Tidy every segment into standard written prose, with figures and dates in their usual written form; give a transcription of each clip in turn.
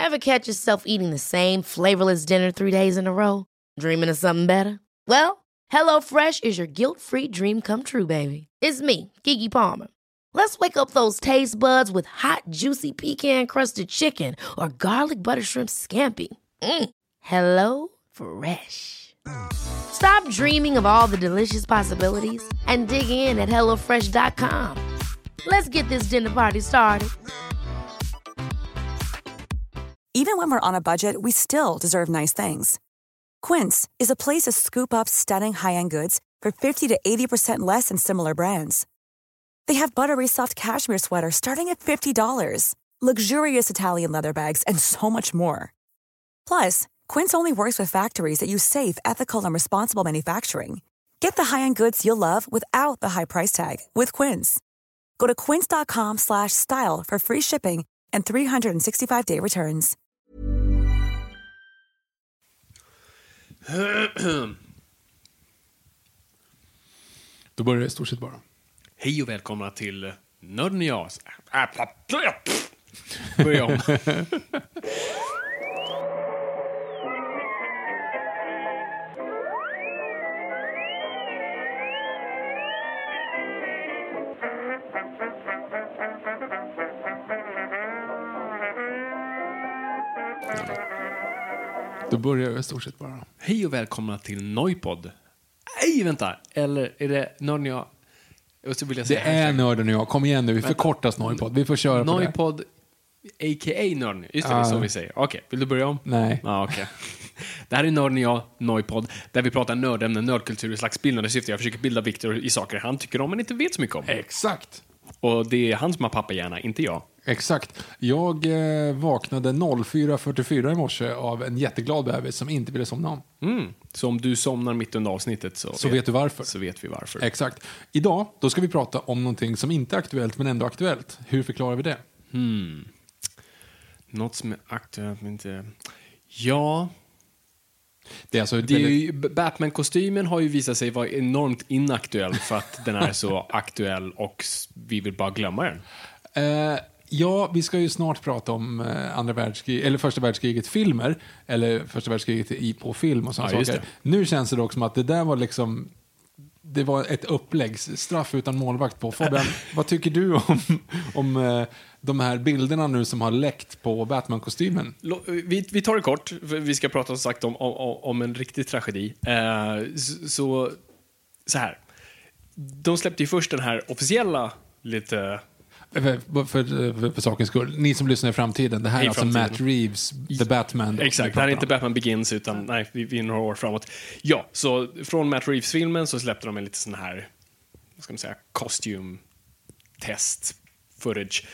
Ever catch yourself eating the same flavorless dinner 3 days in a row? Dreaming of something better? Well, HelloFresh is your guilt-free dream come true, baby. It's me, Keke Palmer. Let's wake up those taste buds with hot, juicy pecan-crusted chicken or garlic butter shrimp scampi. Hello Fresh. Stop dreaming of all the delicious possibilities and dig in at HelloFresh.com. Let's get this dinner party started. Even when we're on a budget, we still deserve nice things. Quince is a place to scoop up stunning high-end goods for 50 to 80% less than similar brands. They have buttery soft cashmere sweaters starting at $50, luxurious Italian leather bags, and so much more. Plus, Quince only works with factories that use safe, ethical, and responsible manufacturing. Get the high-end goods you'll love without the high price tag with Quince. Go to quince.com/style for free shipping and 365-day returns. Då börjar det i stort sett bara. Hej och välkomna till Nörden jag. Börja om. Då börjar det i stort sett bara. Hej och välkomna till Noipod. Nej, vänta. Eller är det Nörden jag? Och så vill jag säga det är Nörden och jag. Kom igen nu, vi förkortas Noipod. Vi får köra på Noipod, a.k.a. Nörden. Just det, det är så vi säger. Okej, vill du börja om? Nej. Okej. Det här är Nörden och jag, Noipod, där vi pratar nördämnen, nördkultur i slags bildande syfte. Jag försöker bilda Victor i saker han tycker om men inte vet så mycket om. Exakt. Och det är han som har pappahjärna, inte jag. Exakt. Jag vaknade 04:44 i morse av en jätteglad bebis som inte ville somna om. Så om du somnar mitt under avsnittet så vet du varför. Så vet vi varför. Exakt. Idag då ska vi prata om någonting som inte är aktuellt men ändå aktuellt. Hur förklarar vi det? Något som är aktuellt men inte... Ja... Det är alltså det är ju, Batman-kostymen har ju visat sig vara enormt inaktuell för att den är så aktuell och vi vill bara glömma den. Ja, vi ska ju snart prata om andra världskriget eller första världskriget filmer eller första världskriget på film och sådana saker. Nu känns det dock som att det där var liksom det var ett uppläggsstraff utan målvakt på. Fabian, vad tycker du om de här bilderna nu som har läckt på Batman-kostymen? Vi tar det kort, för vi ska prata som sagt om en riktig tragedi. Så här. De släppte ju först den här officiella lite... För sakens skull. Ni som lyssnar i framtiden, det här är alltså Matt Reeves, The Batman. Exakt, det här är inte Batman Begins utan nej, vi är några år framåt. Ja, så från Matt Reeves-filmen så släppte de en lite sån här, vad ska man säga, costume test footage.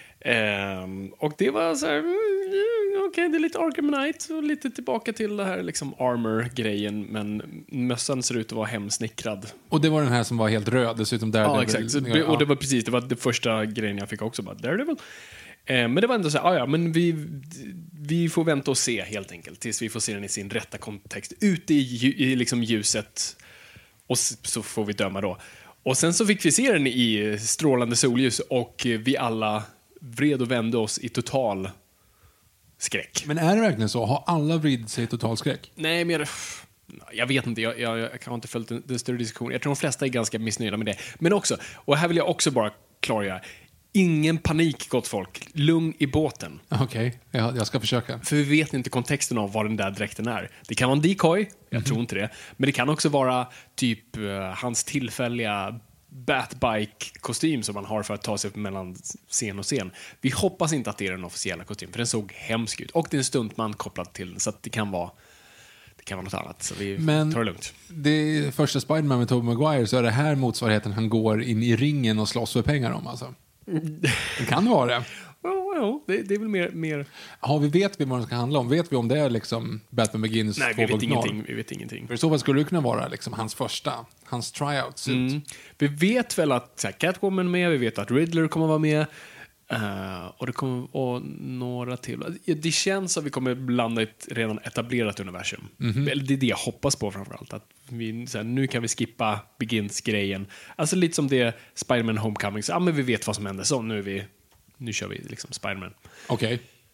Och det var så här, okej, det är lite Arkham Knight och lite tillbaka till det här liksom armor-grejen, men mössan ser ut att vara hemsnickrad. Och det var den här som var helt röd dessutom där. Ja, exakt. Och det var precis, det var det första grejen jag fick också bara, Daredevil. Men det var ändå så här, men vi får vänta och se helt enkelt tills vi får se den i sin rätta kontext ute i liksom ljuset och så får vi döma då. Och sen så fick vi se den i strålande solljus och vi alla vred och vände oss i total skräck. Men är det verkligen så? Har alla vridit sig i total skräck? Nej, men jag vet inte. Jag har inte följt den större diskussionen. Jag tror de flesta är ganska missnöjda med det. Men också, och här vill jag också bara klargöra, ingen panik, gott folk. Lugn i båten. Okej, jag ska försöka. För vi vet inte kontexten av vad den där dräkten är. Det kan vara en decoy, jag tror inte det. Men det kan också vara typ hans tillfälliga Batbike-kostym som man har för att ta sig mellan scen och scen. Vi hoppas inte att det är den officiella kostymen, för den såg hemsk ut. Och det är en stuntman kopplad till den, så att det kan vara något annat. Så vi tar det lugnt. Det första Spider-Man med Tobey Maguire, så är det här motsvarigheten han går in i ringen och slåss för pengar om, alltså. Det kan vara det. Ja, det är väl mer... Ja, vet vi vad det ska handla om? Vet vi om det är liksom Batman Begins 2.0? Nej, vi vet ingenting. För i så fall skulle det kunna vara liksom hans tryouts ut. Vi vet väl att Catwoman är med, vi vet att Riddler kommer vara med. Och det kommer och några till. Det känns som att vi kommer blanda ett redan etablerat universum. Eller det är det jag hoppas på framförallt. Att vi, så här, nu kan vi skippa Begins-grejen. Alltså lite som det Spider-Man Homecoming. Så, men vi vet vad som händer. Så nu kör vi liksom Spider-Man. Okej.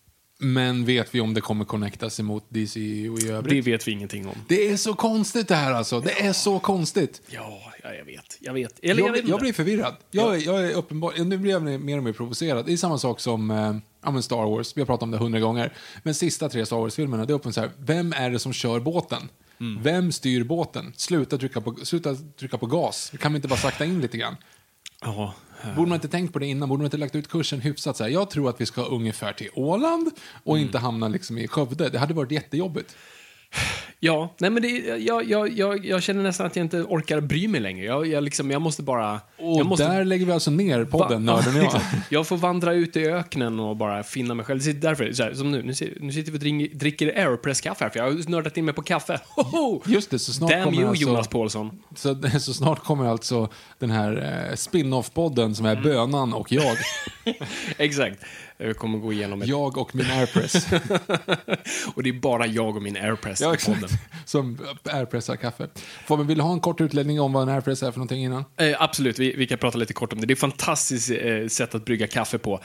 Men vet vi om det kommer connectas emot DC och i övrigt? Det vet vi ingenting om. Det är så konstigt det här alltså. Det är så konstigt. Ja, jag vet. Jag blir förvirrad. Jag är uppenbar. Nu blir jag mer och mer provocerad. Det är samma sak som Star Wars. Vi har pratat om det 100 gånger. Men sista 3 Star Wars-filmerna, det är öppen så här. Vem är det som kör båten? Vem styr båten? Sluta trycka på gas. Kan vi inte bara sakta in lite grann? Ja. Borde man inte tänkt på det innan? Borde man inte lagt ut kursen hyfsat? Så här, jag tror att vi ska ungefär till Åland och inte hamna liksom i Skövde. Det hade varit jättejobbigt. Ja, nej men jag känner nästan att jag inte orkar bry mig längre. Jag måste bara... Där lägger vi alltså ner podden, nörden och jag. Jag får vandra ut i öknen och bara finna mig själv. Det är därför, så här, som nu sitter vi och dricker Aeropress-kaffe här, för jag har nördat in mig på kaffe. Just det, så snart Damn kommer you, alltså, Jonas Paulsson. Så snart kommer alltså den här spin-off-podden som är Bönan och jag. Exakt. Jag kommer gå igenom Jag och min Airpress. Och det är bara jag och min Airpress Ja, i exakt. podden. Som Airpressar kaffe. Vill du ha en kort utläggning om vad en Airpress är för någonting innan? Absolut, vi kan prata lite kort om det. Det är ett fantastiskt sätt att brygga kaffe på.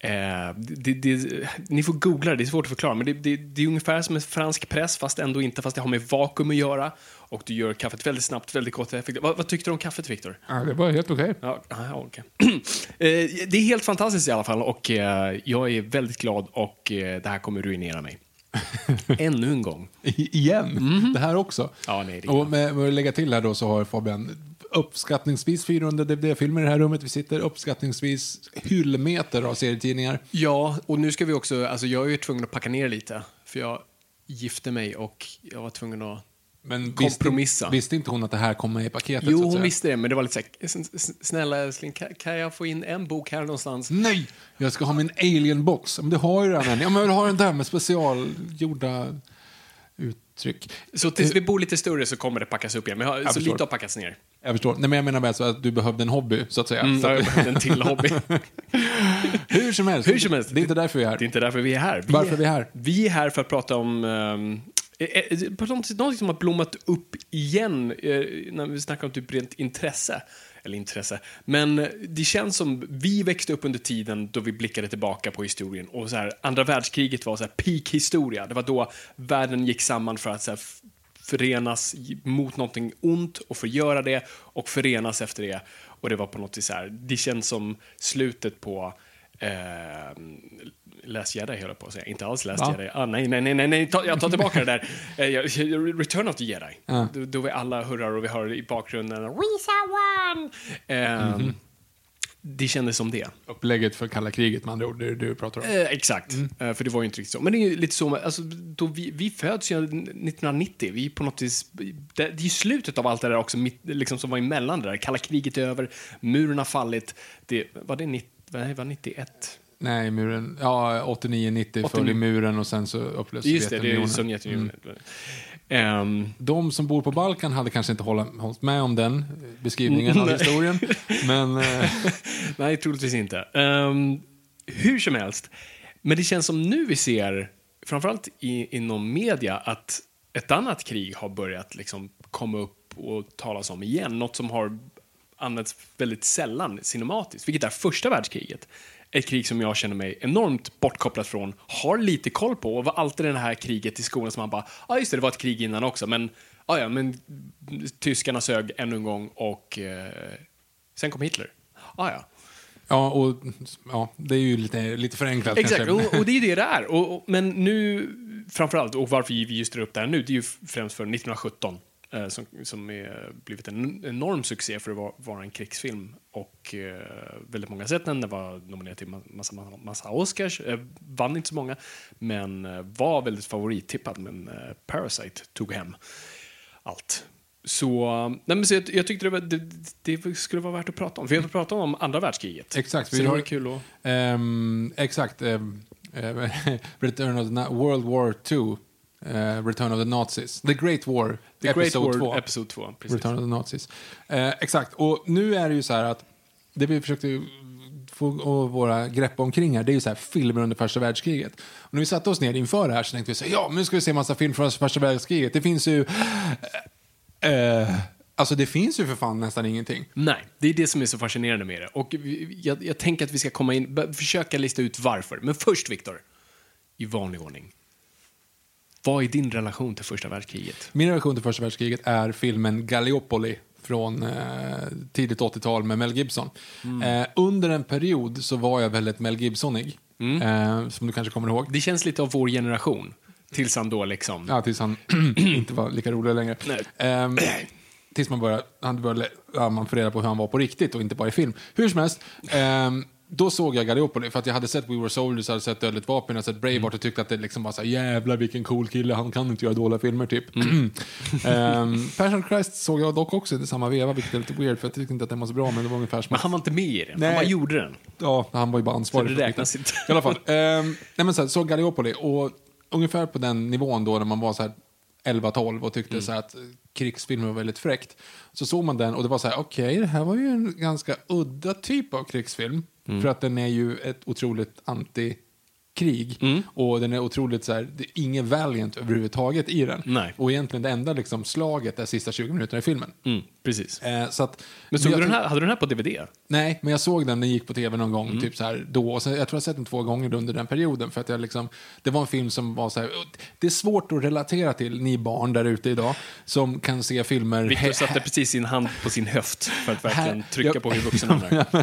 Ni får googla det är svårt att förklara. Men det är ungefär som en fransk press, fast ändå inte, fast det har med vakuum att göra. Och du gör kaffet väldigt snabbt, väldigt gott och effektivt. Vad tyckte du om kaffet, Victor? Ja, det var helt okej. Ja, okay. Det är helt fantastiskt i alla fall. Och jag är väldigt glad och det här kommer ruinera mig. Ännu en gång. Igen? Det här också? Ja, nej, det och med att lägga till här då så har Fabian uppskattningsvis 400 DVD-filmer i det här rummet. Vi sitter uppskattningsvis hyllmeter av serietidningar. Ja, och nu ska vi också... Alltså jag är ju tvungen att packa ner lite. För jag gifte mig och jag var tvungen att kompromissa. Visste inte hon att det här kom med i paketet? Jo, hon visste det, men det var lite så här, snälla älskling, kan jag få in en bok här någonstans? Nej, jag ska ha min Alien-box. Men det har ju redan en. Ja, men jag vill ha den där med specialgjorda uttryck. Så tills vi bor lite större så kommer det packas upp igen. Men så lite har packats ner. Jag förstår. Nej, men jag menar bara så att du behövde en hobby, så att säga. Så jag behövde en till hobby. Hur som helst. Det är inte därför vi är här. Det är inte därför vi är här. Varför är vi här? Vi är här för att prata om... något som har blommat upp igen när vi snackar om typ rent intresse. Men det känns som vi växte upp under tiden då vi blickade tillbaka på historien. Och så här, andra världskriget var så här peak-historia. Det var då världen gick samman för att så här, förenas mot någonting ont och förgöra det och förenas efter det. Och det var på något vis så här, det känns som slutet på Last Jedi, höll jag på att säga. Inte alls Last Jedi. Nej. Jag tar tillbaka det där. Return of the Jedi. Då vi alla hurrar och vi hör i bakgrunden We won! Det kändes som det. Upplägget för kalla kriget, med andra ord, det du pratar om. Exakt. För det var ju inte riktigt så. Men det är ju lite så, alltså, då vi föds ju 1990. Vi på något vis, det är ju slutet av allt det där också, liksom, som var emellan det där. Kalla kriget är över, muren har fallit. Var 91? Nej, muren. Ja, 89-90 föll i muren och sen så upplöstes Sovjetunionen. Just det är Sovjetunionen. De som bor på Balkan hade kanske inte hållit med om den beskrivningen av historien. Men nej, troligtvis inte. Hur som helst. Men det känns som nu vi ser, framförallt inom media, att ett annat krig har börjat liksom komma upp och talas om igen. Något som har används väldigt sällan cinematiskt, vilket är första världskriget. Ett krig som jag känner mig enormt bortkopplat från, har lite koll på, och var alltid det här kriget i skolan som man bara, just det var ett krig innan också, men men tyskarna sög ännu en gång och sen kom Hitler. Ja, det är ju lite förenklat. Exakt, och det är ju det är. Men nu, framförallt, och varför vi just drar upp det här nu, det är ju främst för 1917. Som är blivit en enorm succé för att vara en krigsfilm, och väldigt många sett den. Den var nominerad till massa Oscars, vann inte så många, men var väldigt favorittippad, men Parasite tog hem allt. Så jag tyckte det skulle vara värt att prata om. Vi har pratat om andra världskriget. Exakt. Så det var kul att... Exakt. Return of the World War II. Return of the Nazis. The Great War. Episode 2. Precis. Return of the Nazis. Exakt. Och nu är det ju så här att det vi försökte få våra grepp omkring här, det är ju så här filmer under första världskriget. Och när vi satte oss ner inför det här så tänkte vi så här, nu ska vi se en massa film från första världskriget. Det finns ju alltså det finns ju för fan nästan ingenting. Nej, det är det som är så fascinerande med det. Och jag tänker att vi ska komma in, försöka lista ut varför. Men först, Victor, i vanlig ordning. Vad är din relation till första världskriget? Min relation till första världskriget är filmen Gallipoli från tidigt 80-tal med Mel Gibson. Under en period så var jag väldigt Mel Gibsonig. Som du kanske kommer ihåg. Det känns lite av vår generation. Tills han då liksom... Ja, tills han inte var lika rolig längre. Tills man började man får reda på hur han var på riktigt och inte bara i film. Hur som helst, då såg jag Gallipoli för att jag hade sett We Were Soldiers, hade sett Dödligt vapen, hade sett Braveheart och tyckte att det liksom var så här, jävlar vilken cool kille, han kan inte göra dåliga filmer typ. Passion Christ såg jag dock också i samma veva, vilket är lite weird för jag tyckte inte att den var så bra, men det var ungefär som... Men han var inte med i den, Nej. han bara gjorde den. Ja, han var ju bara ansvarig. Så det räknas inte. I alla fall. Nej men så Gallipoli och ungefär på den nivån då när man var så här 11-12 och tyckte så här att krigsfilmer var väldigt fräckt. Så såg man den och det var så här, okej, det här var ju en ganska udda typ av krigsfilm. För att den är ju ett otroligt antikrig. Och den är otroligt så här, det är ingen valiant överhuvudtaget i den. Nej. Och egentligen det enda liksom slaget är sista 20 minuterna i filmen. Precis. Så att, Men hade du den här på DVD? Nej, men jag såg den gick på tv någon gång typ så här då och så, jag tror jag har sett den 2 gånger under den perioden för att jag liksom, det var en film som var så här, det är svårt att relatera till ni barn där ute idag som kan se filmer. Victor satte precis sin hand på sin höft för att verkligen trycka på hur vuxen han är.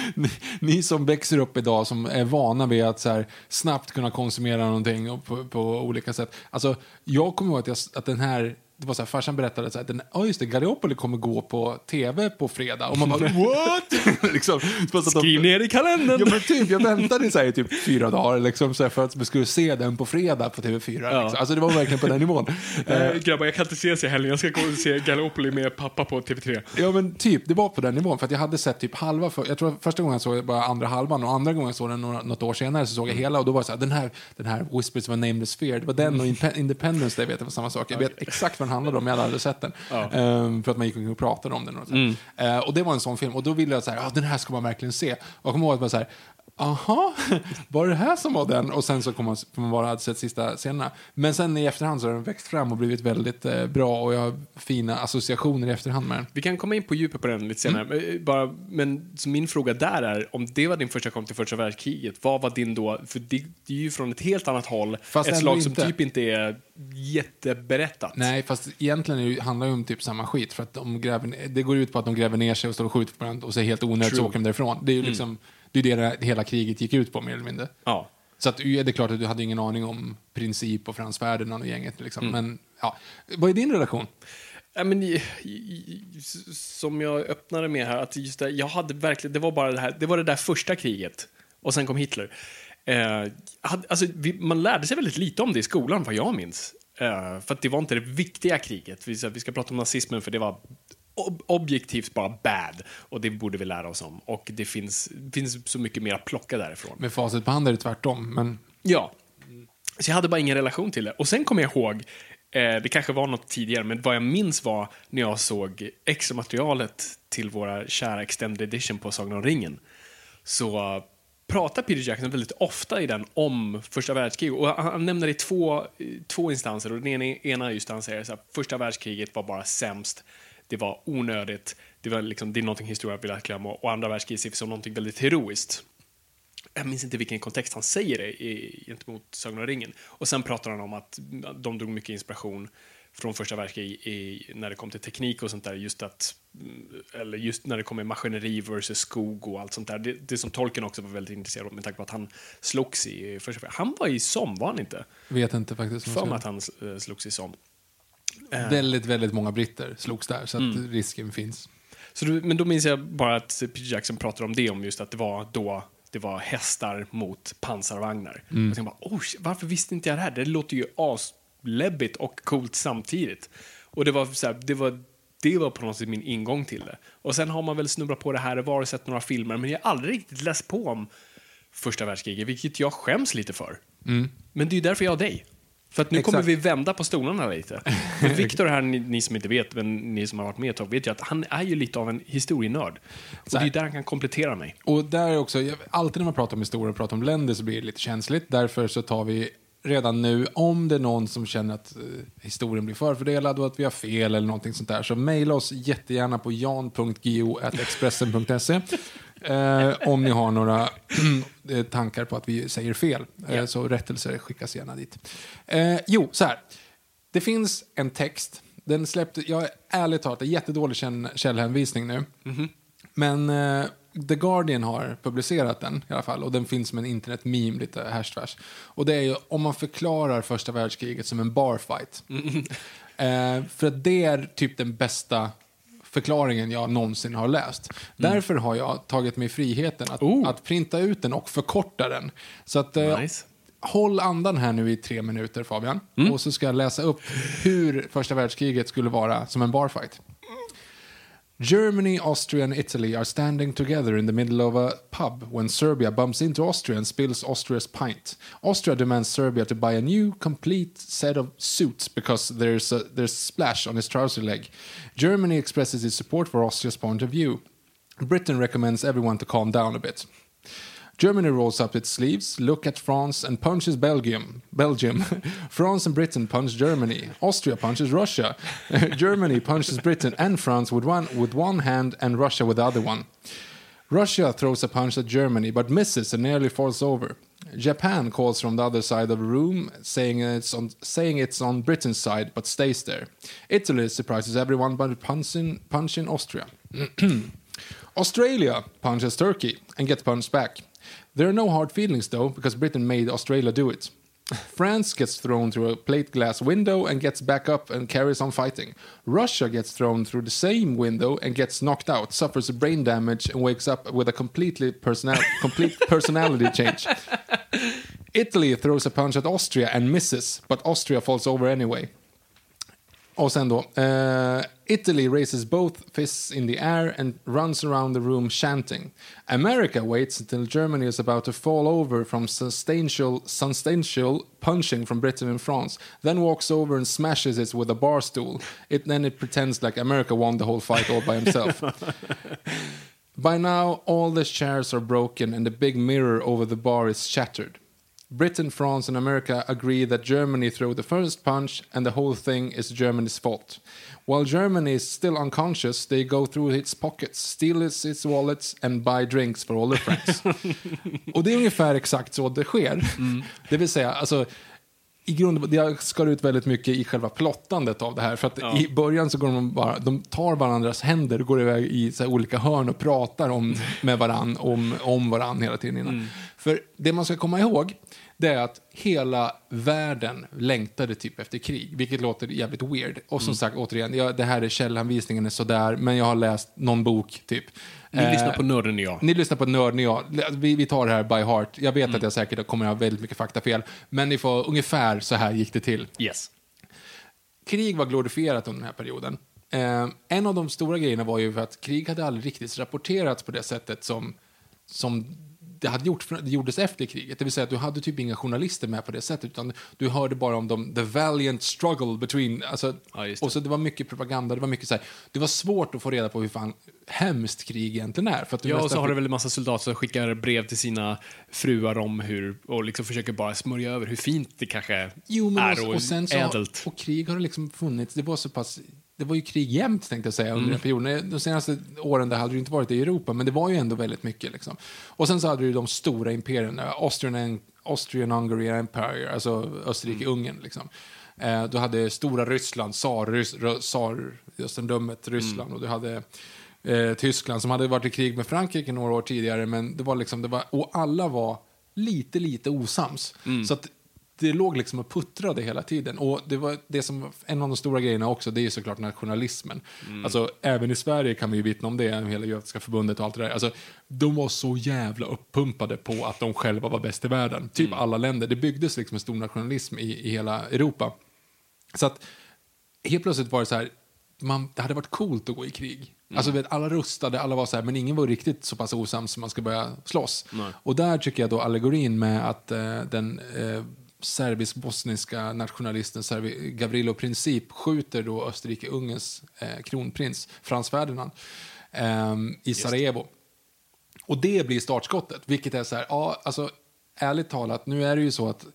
Ni som växer upp idag som är vana vid att så här, snabbt kunna konsumera någonting och på olika sätt. Alltså, jag kommer ihåg att den här, det var så här, farsan berättade så här, just det, Gallipoli kommer gå på tv på fredag. Och man bara, what? Liksom, skriv ner i kalendern. Ja, men typ, jag väntade så här, typ 4 dagar liksom, så här, för att vi skulle se den på fredag på TV4. Ja. Liksom. Alltså det var verkligen på den nivån. Grabbar, jag kan inte se sig helgen. Jag ska gå och se Gallipoli med pappa på TV3. Ja, men typ, det var på den nivån. För att jag hade sett typ halva, jag tror första gången jag såg bara andra halvan och andra gången jag såg den något år senare så såg jag hela och då var det så här, den här Whispers of a Nameless Fear, det var den och Independence Day, vet jag var samma sak. Jag vet exakt vad den handlade om, jag hade aldrig sett den. För att man gick och pratade om den. Och det var en sån film. Och då ville jag så här, den här ska man verkligen se. Och jag kommer ihåg att man så här, aha, var det här som var den? Och sen så kommer man bara ha sett sista scenerna. Men sen i efterhand så har den växt fram och blivit väldigt bra och jag har fina associationer i efterhand med den. Vi kan komma in på djupet på den lite senare. Men så min fråga där är, om det var din första kom till första världskriget, vad var din då? För det är ju från ett helt annat håll. Fast ett slag som typ inte är jätteberättat. Nej, fast egentligen handlar det om typ samma skit. För att det går ut på att de gräver ner sig och står och skjuter på varandra och säger helt onödigt så åker de därifrån. Det är ju liksom... Det är det hela kriget gick ut på, mer eller mindre. Ja. Så att, det är klart att du hade ingen aning om Princip och Frans Ferdinand och gänget. Liksom. Men, ja. Vad är din relation? Ja, men, som jag öppnade med här, att just det, jag hade verkligen, det var bara det här, det var det där första kriget. Och sen kom Hitler. Alltså, man lärde sig väldigt lite om det i skolan, vad jag minns. För att det var inte det viktiga kriget. Vi ska prata om nazismen, för det var objektivt bara bad, och det borde vi lära oss om, och det finns så mycket mer att plocka därifrån. Med facit på hand är det tvärtom, men... Ja, så jag hade bara ingen relation till det. Och sen kom jag ihåg, det kanske var något tidigare, men vad jag minns var när jag såg extra materialet till våra kära extended edition på Sagan om ringen, så pratar Peter Jackson väldigt ofta i den om första världskriget, och han nämner det i två instanser, och den ena just han säger så här, första världskriget var bara sämst. Det var onödigt. Det är någonting historia vill glömma. Och andra världskriget ses som någonting väldigt heroiskt. Jag minns inte vilken kontext han säger det gentemot Sagan om ringen. Och sen pratar han om att de drog mycket inspiration från första världskriget när det kom till teknik och sånt där. Just när det kommer maskineri versus skog och allt sånt där. Det som Tolkien också var väldigt intresserad av, med tanke på att han slogs i första världskriget. Han var i Somme, var han inte? Vet inte faktiskt. För mig att han slogs i Somme. Väldigt, väldigt många britter slogs där, så att risken finns. Men då minns jag bara att Peter Jackson pratade om det, om just att det var hästar mot pansarvagnar. Och jag tänkte bara, varför visste inte jag det här? Det låter ju asläbbigt och coolt samtidigt. Och det var så här, det var på något sätt min ingång till det. Och sen har man väl snubblat på det här och var och sett några filmer, men jag har aldrig riktigt läst på om första världskriget, vilket jag skäms lite för. Men det är ju därför jag har dig. För att nu kommer vi vända på stolarna lite. För Victor här, ni som inte vet, men ni som har varit med ett tag vet ju att han är ju lite av en historienörd. Och det är där han kan komplettera mig. Och där är också, alltid när man pratar om historia och pratar om länder så blir det lite känsligt. Därför så tar vi redan nu, om det är någon som känner att historien blir förfördelad och att vi har fel eller någonting sånt där, så mejla oss jättegärna på jan.go@expressen.se. Om ni har några tankar på att vi säger fel. Så rättelser skickas gärna dit. Jo, så här. Det finns en text. Den släppte, jag är ärligt talat, en jättedålig källhänvisning nu. Men The Guardian har publicerat den i alla fall. Och den finns som en internet-meme lite härstvärs. Och det är ju om man förklarar första världskriget som en barfight. För att det är typ den bästa förklaringen jag någonsin har läst. Därför har jag tagit mig friheten att printa ut den och förkorta den. Så att håll andan här nu i 3 minuter, Fabian. Och så ska jag läsa upp hur första världskriget skulle vara som en barfight. Germany, Austria and Italy are standing together in the middle of a pub when Serbia bumps into Austria and spills Austria's pint. Austria demands Serbia to buy a new, complete set of suits because there's splash on his trouser leg. Germany expresses its support for Austria's point of view. Britain recommends everyone to calm down a bit. Germany rolls up its sleeves, look at France and punches Belgium. France and Britain punch Germany. Austria punches Russia. Germany punches Britain and France with one hand and Russia with the other one. Russia throws a punch at Germany but misses and nearly falls over. Japan calls from the other side of the room, saying it's on Britain's side but stays there. Italy surprises everyone by punching Austria. Australia punches Turkey and gets punched back. There are no hard feelings, though, because Britain made Australia do it. France gets thrown through a plate glass window and gets back up and carries on fighting. Russia gets thrown through the same window and gets knocked out, suffers brain damage, and wakes up with a complete personality change. Italy throws a punch at Austria and misses, but Austria falls over anyway. Och sen då, Italy raises both fists in the air and runs around the room chanting. America waits until Germany is about to fall over from substantial punching from Britain and France, then walks over and smashes it with a bar stool. Then it pretends like America won the whole fight all by himself. By now, all the chairs are broken and the big mirror over the bar is shattered. Britain, France and America agree that Germany threw the first punch and the whole thing is Germany's fault. While Germany is still unconscious, they go through its pockets, steal its wallets and buy drinks for all their friends. Och det är ungefär exakt så det sker. Det vill säga, alltså, i grund det skar ut väldigt mycket i själva plottandet av det här. För att i början så går de tar varandras händer och går iväg i så här olika hörn och pratar med varann om varann hela tiden innan. För det man ska komma ihåg, det är att hela världen längtade typ efter krig, vilket låter jävligt weird. Och som sagt, återigen, det här är källhänvisningen är sådär, men jag har läst någon bok typ. Ni lyssnar på Nörden och jag. Ni lyssnar på Nörden och jag. Vi tar det här by heart. Jag vet att jag säkert kommer att ha väldigt mycket faktafel, men ni får ungefär så här gick det till. Yes. Krig var glorifierat under den här perioden. En av de stora grejerna var ju för att krig hade aldrig riktigt rapporterats på det sättet som det gjordes efter kriget. Det vill säga att du hade typ inga journalister med på det sättet, utan du hörde bara om the valiant struggle between, alltså, och så det var mycket propaganda, det var mycket så här, det var svårt att få reda på hur fan hemskt krig egentligen är. För att och så har det väl en massa soldater som skickar brev till sina fruar om och liksom försöker bara smörja över hur fint det kanske är och sen ädelt. Och krig har det liksom funnits, det var ju krig jämt, tänkte jag säga, under den perioden. De senaste åren där hade det inte varit i Europa, men det var ju ändå väldigt mycket. Liksom. Och sen så hade du de stora imperierna, Austrian-Hungary Empire, alltså Österrike-Ungern. Liksom. Du hade stora Ryssland, Tsar-Östendömet Ryssland, och du hade Tyskland som hade varit i krig med Frankrike några år tidigare, men det var och alla var lite osams. Så att det låg liksom och puttrade hela tiden. Och det var det som en av de stora grejerna också, det är såklart nationalismen. Alltså även i Sverige kan vi ju vittna om det, hela Judiska förbundet och allt det där. Alltså de var så jävla uppumpade på att de själva var bäst i världen. Typ alla länder. Det byggdes liksom en stor nationalism i hela Europa. Så att helt plötsligt var det så här, det hade varit coolt att gå i krig. Alltså alla rustade, alla var så här, men ingen var riktigt så pass osams som man ska börja slåss. Nej. Och där tycker jag då allegorin med att den serbisk-bosniska nationalisten Gavrilo Princip skjuter då Österrike-Ungerns kronprins Frans Ferdinand i Sarajevo. Och det blir startskottet, vilket är så här, alltså ärligt talat, nu är det ju så att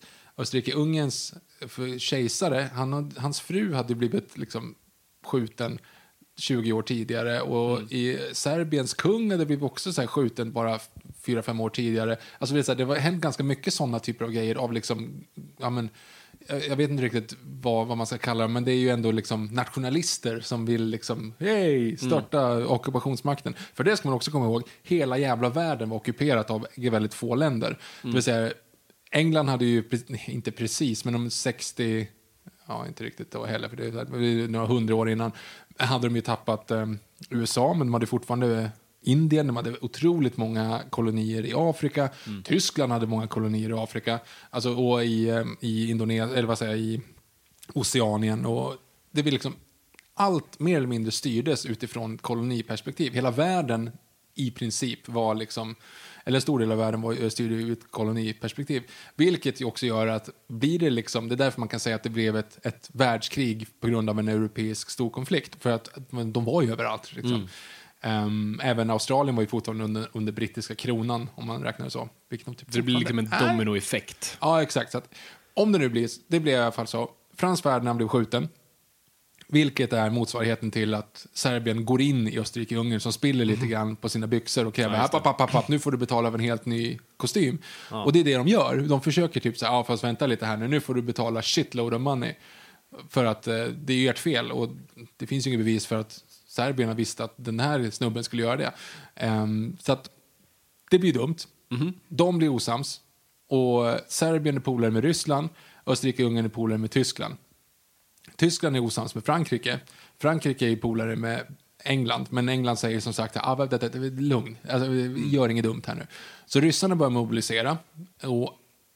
Österrike-Ungerns kejsare, hans fru hade blivit liksom skjuten 20 år tidigare. Och i Serbiens kung hade vi också så här skjuten bara 4-5 år tidigare. Alltså det var hänt ganska mycket sådana typer av grejer av liksom, ja men, jag vet inte riktigt vad man ska kalla det, men det är ju ändå liksom nationalister som vill liksom, störta ockupationsmakten. För det ska man också komma ihåg, hela jävla världen var ockuperat av väldigt få länder. Det vill säga, England hade ju, inte precis, men om 60, ja inte riktigt då heller, för det är några 100 år innan, hade de ju tappat USA, men de hade fortfarande Indien, de hade otroligt många kolonier i Afrika. Tyskland hade många kolonier i Afrika. Alltså, och i Indonesien, eller vad säger jag, i Oceanien. Och det vill liksom, allt mer eller mindre styrdes utifrån koloniperspektiv. Hela världen i princip var liksom, eller en stor del av världen var styrde ur ett koloniperspektiv. Vilket ju också gör att blir det liksom, det är därför man kan säga att det blev ett världskrig på grund av en europeisk storkonflikt. För att de var ju överallt liksom. Även Australien var ju fortfarande under brittiska kronan, om man räknar det så. Det blir liksom en dominoeffekt. Ja, exakt. Så att, om det blir i alla fall så. Frans Ferdinand blev skjuten. Vilket är motsvarigheten till att Serbien går in i Österrike-Ungern som spiller lite grann på sina byxor och kräver nu får du betala av en helt ny kostym. Ja. Och det är det de gör. De försöker typ så här, fast vänta lite här nu får du betala shitload of money. För att det är ert fel. Och det finns ju inget bevis för att serbierna visste att den här snubben skulle göra det. Så att det blir dumt. De blir osams. Och Serbien är polare med Ryssland. Österrike-Ungern är polare med Tyskland. Tyskland är osams med Frankrike. Frankrike är polare med England. Men England säger som sagt det är lugn. Alltså, vi gör inget dumt här nu. Så ryssarna börjar mobilisera. Och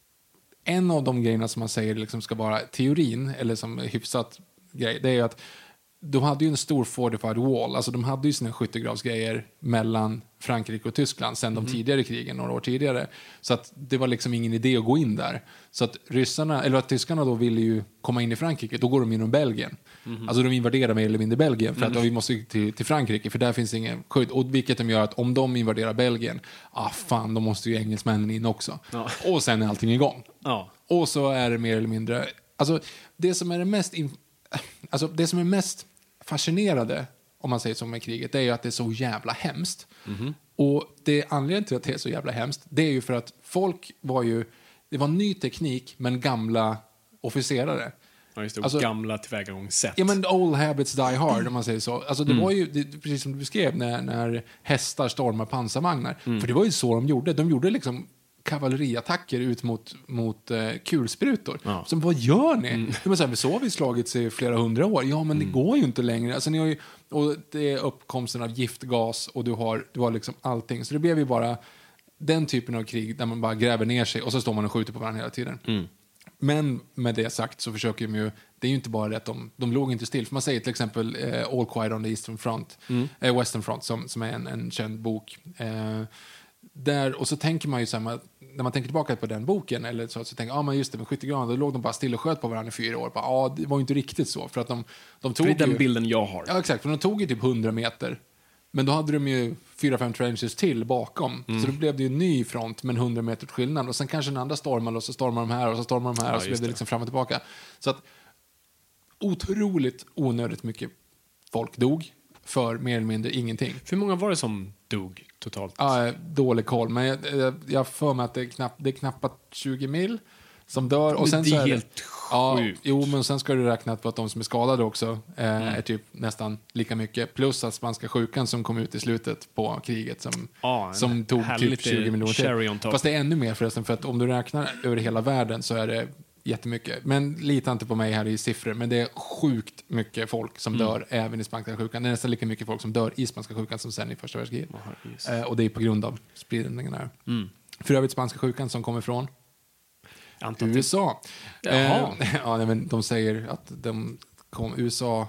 en av de grejerna som man säger liksom ska vara teorin, eller som hyfsat grej, det är att de hade ju en stor fortified wall. Alltså de hade ju sina skyttegravsgrejer mellan Frankrike och Tyskland sen de tidigare krigen, några år tidigare. Så att det var liksom ingen idé att gå in där. Så att tyskarna då ville ju komma in i Frankrike, då går de in i Belgien. Alltså de invaderar mer eller mindre Belgien för att vi måste till Frankrike, för där finns ingen skydd. Och vilket de gör att om de invaderar Belgien, då måste ju engelsmännen in också. Ja. Och sen är allting igång. Ja. Och så är det mer eller mindre, alltså det som är det mest fascinerande, om man säger så, med kriget, det är ju att det är så jävla hemskt. Och det anledningen till att det är så jävla hemskt, det är ju för att det var ny teknik men gamla officerare. Ja, just det, gamla tillvägagångssätt. Ja, men old habits die hard, om man säger så. Alltså det var ju, precis som du beskrev, när hästar stormar pansarvagnar. För det var ju så de gjorde. De gjorde liksom kavalleriattacker ut mot kulsprutor. Ja. Så vad gör ni? De säger, så har vi slagits i flera 100 år. Ja, men det går ju inte längre. Alltså, ni har ju, och det är uppkomsten av giftgas och du har liksom allting. Så det blev ju bara den typen av krig där man bara gräver ner sig och så står man och skjuter på varandra hela tiden. Men med det sagt så försöker de ju, det är ju inte bara det att de låg inte still. För man säger till exempel All Quiet on the Eastern Front, Western Front, som är en känd bok. Där, och så tänker man ju så här, när man tänker tillbaka på den boken eller så tänker man just det, med skyttegranar, då låg de bara still och sköt på varandra i 4 år. Det var ju inte riktigt så, för att de tog det är den bilden jag har. Ja, exakt, för de tog ju typ 100 meter. Men då hade de ju 4-5 trenches till bakom. Så då blev det ju en ny front med 100 meter skillnad. Och sen kanske den andra stormade och så stormar de här och så stormar de här och så blev det liksom fram och tillbaka. Så att otroligt onödigt mycket folk dog för mer eller mindre ingenting. Hur många var det som dog totalt? Dålig koll, men jag för mig att det är knappt 20 mil som dör. Och sen det är så är helt sjukt. Jo, men sen ska du räkna på att de som är skadade också är typ nästan lika mycket. Plus att spanska sjukan som kom ut i slutet på kriget som tog typ 20 miljoner till. Fast det är ännu mer förresten, för att om du räknar över hela världen så är det jättemycket. Men lita inte på mig här i siffror, men det är sjukt mycket folk som dör även i spanska sjukan. Det är nästan lika mycket folk som dör i spanska sjukan som sen i första världskriget. Och det är på grund av spridningen här. För övrigt spanska sjukan som kommer från USA. Men de säger att USA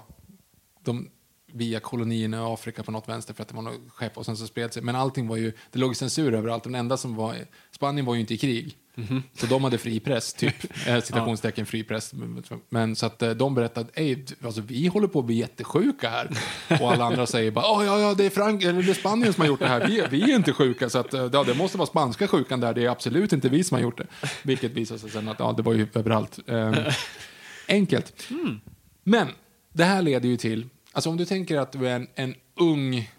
via kolonierna i Afrika på något vänster för att det var något skepp och sen så spred sig. Men allting var ju, det låg censur överallt. Den enda som var, Spanien var ju inte i krig. Så de hade fri press, typ. Citationstecken fri press. Men så att de berättade, alltså vi håller på att bli jättesjuka här. Och alla andra säger bara, det är Spanien som har gjort det här. Vi är inte sjuka, så att det måste vara spanska sjukan där. Det är absolut inte vi som har gjort det. Vilket visar sig sen att det var ju överallt. Enkelt. Men det här leder ju till Alltså om du tänker att du är en ung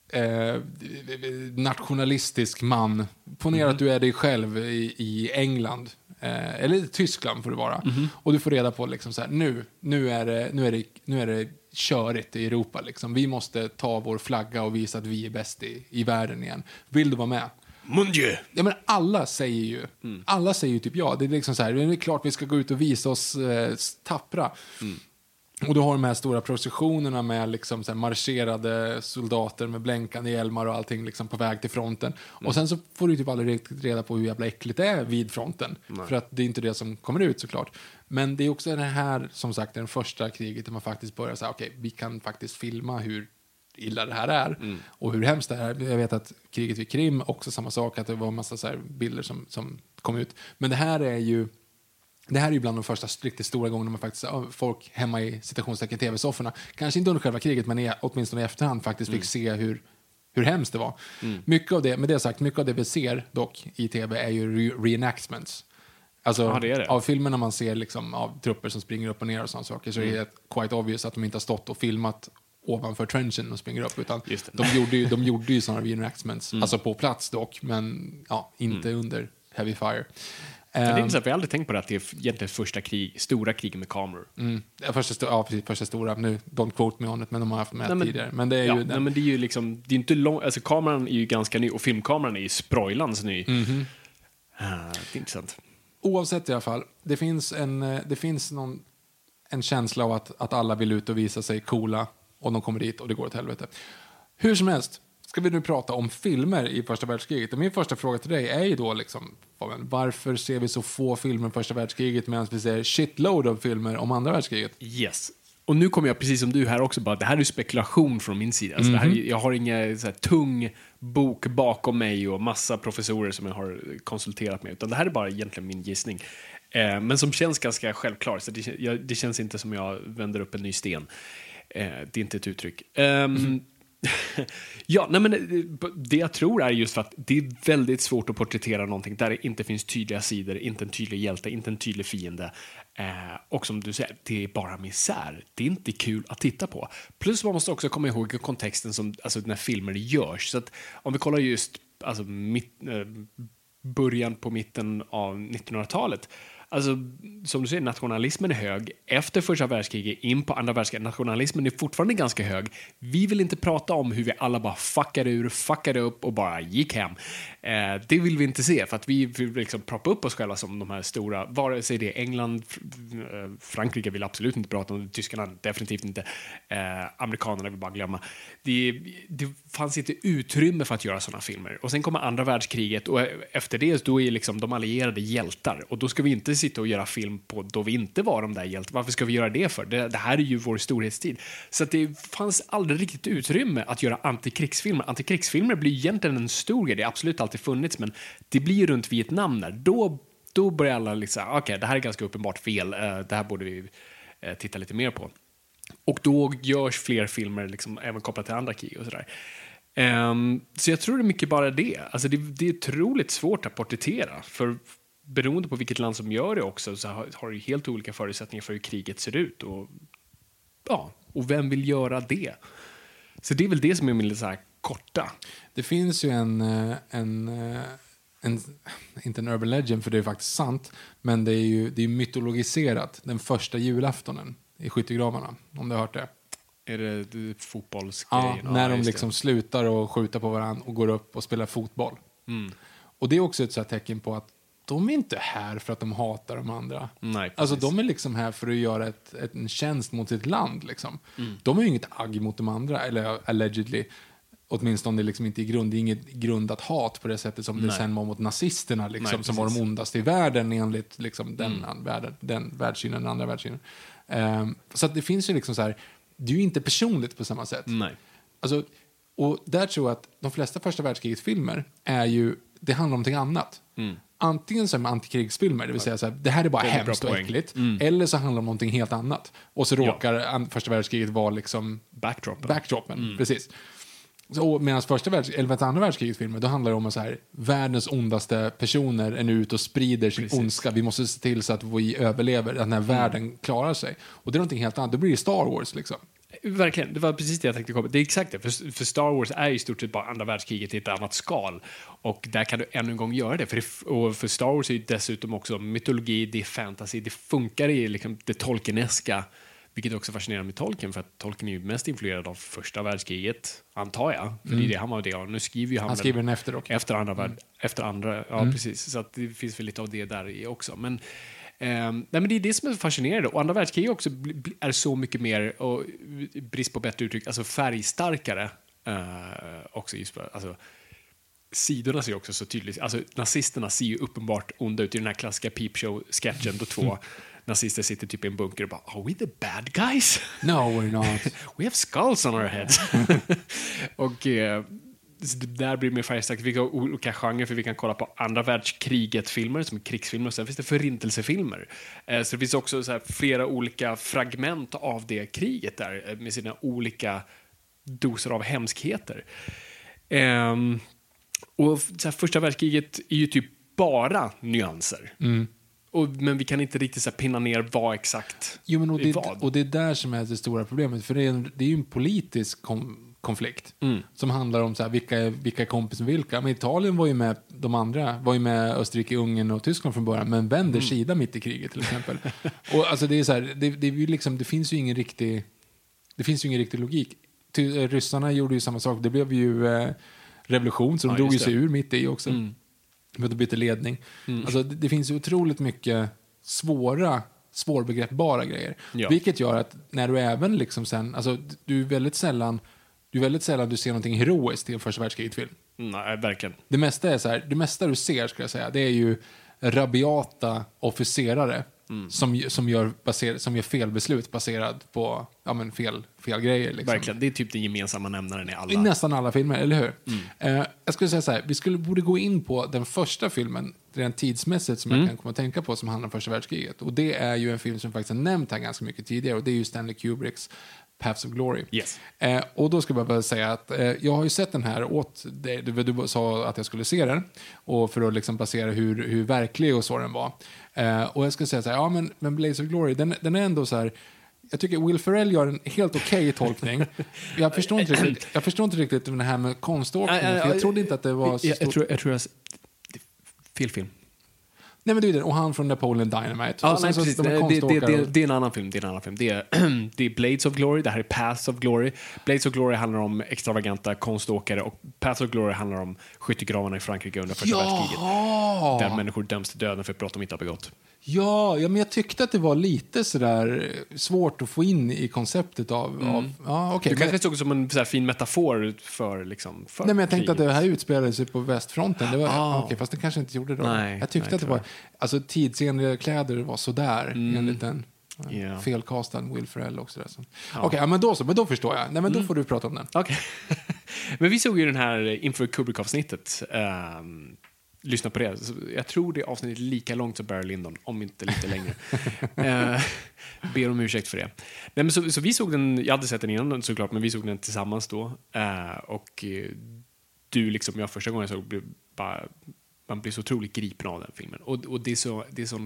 nationalistisk man. Ponera att du är dig själv i England. Eller i Tyskland får det vara. Och du får reda på liksom så här, nu är det körigt i Europa. Liksom. Vi måste ta vår flagga och visa att vi är bäst i världen igen. Vill du vara med? Mon Dieu. Ja, men alla säger ju typ ja. Det är liksom så här, det är klart vi ska gå ut och visa oss tappra. Och du har de här stora processionerna med liksom så här marscherade soldater med blänkande hjälmar och allting liksom på väg till fronten. Och sen så får du typ aldrig riktigt reda på hur jävla äckligt det är vid fronten. Nej. För att det är inte det som kommer ut såklart. Men det är också det här, som sagt, den första kriget där man faktiskt börjar säga okej, vi kan faktiskt filma hur illa det här är och hur hemskt det är. Jag vet att kriget vid Krim också samma sak, att det var en massa så här bilder som kom ut. Men det här är ju bland de första riktigt stora gångerna man faktiskt, folk hemma i citationstecken tv-sofforna, kanske inte under själva kriget men åtminstone i efterhand faktiskt fick se hur hemskt det var. Mycket av det, med det sagt, mycket av det vi ser dock i tv är ju reenactments. Alltså det. Av filmerna man ser liksom, av trupper som springer upp och ner och sådana saker, så är det quite obvious att de inte har stått och filmat ovanför trenchen och springer upp, utan de gjorde ju sådana reenactments, alltså på plats dock, men inte under heavy fire. Det är inte så att vi aldrig tänkt på det, att det är egentligen första stora kriget med kameror. Första stora. Nu, don't quote me on it, men de har haft med tidigare. Men det är ju men det är ju liksom, det är inte långt, alltså kameran är ju ganska ny och filmkameran är ju sproilans ny. Det är intressant. Oavsett i alla fall, det finns en känsla av att alla vill ut och visa sig coola och de kommer dit och det går åt helvete. Hur som helst, ska vi nu prata om filmer i första världskriget. Och min första fråga till dig är ju då liksom, varför ser vi så få filmer om första världskriget medan vi ser shitload av filmer om andra världskriget? Yes. Och nu kommer jag precis som du här också bara, det här är spekulation från min sida. Alltså jag har ingen så här tung bok bakom mig och massa professorer som jag har konsulterat med, utan det här är bara egentligen min gissning. Men som känns ganska självklart, så det känns inte som jag vänder upp en ny sten. Det är inte ett uttryck. Det jag tror är just för att det är väldigt svårt att porträttera någonting där det inte finns tydliga sidor, inte en tydlig hjälte, inte en tydlig fiende. Och som du säger, det är bara misär. Det är inte kul att titta på. Plus man måste också komma ihåg kontexten som, alltså när filmer görs. Så att om vi kollar just alltså, början på mitten av 1900-talet. Alltså, som du säger, nationalismen är hög. Efter första världskriget, in på andra världskriget, nationalismen är fortfarande ganska hög. Vi vill inte prata om hur vi alla bara fuckade upp och bara gick hem. Det vill vi inte se, för att vi vill liksom proppa upp oss själva som de här stora, vare sig det är England, Frankrike vill absolut inte prata om, tyskarna definitivt inte, amerikanerna vill bara glömma. Det fanns inte utrymme för att göra sådana filmer. Och sen kommer andra världskriget och efter det då är liksom de allierade hjältar, och då ska vi inte sitta och göra film på då vi inte var de där hjältarna. Varför ska vi göra det för? Det här är ju vår storhetstid. Så att det fanns aldrig riktigt utrymme att göra antikrigsfilmer. Antikrigsfilmer blir egentligen en stor grej. Det har absolut alltid funnits, men det blir ju runt Vietnam där. Då börjar alla liksom, okej, det här är ganska uppenbart fel. Det här borde vi titta lite mer på. Och då görs fler filmer liksom, även kopplat till andra krig och sådär. Så jag tror det är mycket bara det. Alltså det är otroligt svårt att porträttera, för beroende på vilket land som gör det också, så har det helt olika förutsättningar för hur kriget ser ut. Och vem vill göra det? Så det är väl det som är min så här korta. Det finns ju inte en urban legend, för det är faktiskt sant, men det är mytologiserat, den första julaftonen i skyttegravarna, om du har hört det. Är det fotbollsgrejen? Ja, när de liksom slutar och skjuta på varandra och går upp och spelar fotboll. Och det är också ett så här tecken på att de är inte här för att de hatar de andra. Nej, alltså de är liksom här för att göra en tjänst mot sitt land liksom. De har ju inget agg mot de andra, eller allegedly. Åtminstone liksom inte i grund. Det är inget grundat hat på det sättet som det sen var mot nazisterna liksom. Nej, som var de ondaste i världen enligt liksom den världssynen, den andra världssynen. Så att det finns ju liksom så här, det är ju inte personligt på samma sätt. Nej. Alltså, och där tror jag att de flesta första världskrigets filmer är ju, det handlar om någonting annat. Antingen som antikrigsfilmer, det vill säga så här, det här är bara hemskt och äckligt, eller så handlar det om någonting helt annat. Och så råkar första världskriget vara liksom backdropen. Precis. Så medan andra världskrigets filmer, då handlar det om att så här, världens ondaste personer är nu ute och sprider sin ondska. Vi måste se till så att vi överlever, att den här världen klarar sig. Och det är någonting helt annat. Då blir det Star Wars liksom. Verkligen, det var precis det jag tänkte komma. Det är exakt det, för Star Wars är i stort sett bara andra världskriget i ett annat skal. Och där kan du ännu en gång göra det. Och för Star Wars är ju dessutom också mytologi, det är fantasy, det funkar i liksom det Tolkieneska, vilket också fascinerar med Tolkien, för att Tolkien är ju mest influerad av första världskriget, antar jag. För det är det han var det av. Nu skriver ju han skriver den efter också. Efter andra, ja precis. Så att det finns väl lite av det där i också. Men nej, men det är det som är fascinerande. Och andra världskriget också är så mycket mer, och brist på bättre uttryck, alltså färgstarkare också. Just för, alltså, sidorna ser också så tydligt. Alltså, nazisterna ser ju uppenbart onda ut i den här klassiska peepshow-sketchen då två nazister sitter typ i en bunker och bara, are we the bad guys? No, we're not. We have skulls on our heads. Och där blir det mer färgstarkt. Vi har olika genrer, för vi kan kolla på andra världskriget-filmer som är krigsfilmer, och sen finns det förintelsefilmer. Så det finns också så här flera olika fragment av det kriget där med sina olika doser av hemskheter. Och så här, första världskriget är ju typ bara nyanser. Men vi kan inte riktigt så här pinna ner vad exakt och det är där som är det stora problemet. För det är ju en politisk konflikt som handlar om så här, vilka kompis med vilka. Men Italien var ju med, de andra var ju med Österrike, Ungern och Tyskland från början, men vänder sida mitt i kriget till exempel. Och alltså det är så här, det är ju liksom, det finns ju ingen riktig logik. Ryssarna gjorde ju samma sak. Det blev ju revolution, så de drog ju sig ur mitt i också. För att byta ledning. Alltså det finns ju otroligt mycket svårbegreppbara grejer. Ja. Vilket gör att när du även liksom sen, alltså du är väldigt sällan du ser någonting heroiskt i en första världskriget-film. Nej, verkligen. Det mesta är så här, det mesta du ser, ska jag säga, det är ju rabiata officerare som gör felbeslut baserad på fel grejer liksom. Verkligen, det är typ den gemensamma nämnaren i nästan alla filmer, eller hur? Jag skulle säga så här, borde gå in på den första filmen rent tidsmässigt som jag kan komma att tänka på, som handlar om första världskriget. Och det är ju en film som faktiskt har nämnt här ganska mycket tidigare, och det är ju Stanley Kubricks Paths of Glory. Yes. Och då ska jag bara säga att jag har ju sett den här åt dig. Du sa att jag skulle se den, och för att liksom basera hur verklig och så den var. Och jag ska säga så här, ja men Blades of Glory, den är ändå så här. Jag tycker Will Ferrell gör en helt okej tolkning. Jag förstår inte riktigt det här med konståkning. Jag trodde inte att det var så stort. Jag tror fel film. Nej, men det är det. Och han från Napoleon Dynamite. Ja, nej, precis. Det är en annan film. Det är Blades of Glory. Det här är Paths of Glory. Blades of Glory handlar om extravaganta konståkare, och Paths of Glory handlar om skyttegravarna i Frankrike under första världskriget. Där människor döms till döden för ett brott de inte har begått. Ja, men jag tyckte att det var lite sådär svårt att få in i konceptet av okay. Du kanske såg det som en så här fin metafor för liksom för nej, men jag tänkte kriget. att det här utspelade sig på västfronten. Det var okej, fast det kanske inte gjorde det då. Nej, jag tyckte att det var, alltså tidsenliga kläder var sådär enligt en felkastad Will Ferrell också. Okej, men då förstår jag. Nej, men då får du prata om den. Okej. Men vi såg ju den här inför Kubrick-avsnittet. Lyssna på det. Jag tror det avsnittet är lika långt som Barry Lyndon, om inte lite längre. Ber om ursäkt för det. Nej, men så vi såg den, jag hade sett den innan såklart, men vi såg den tillsammans då. Och du liksom, jag första gången jag såg, man blir så otroligt gripen av den filmen. Och det är så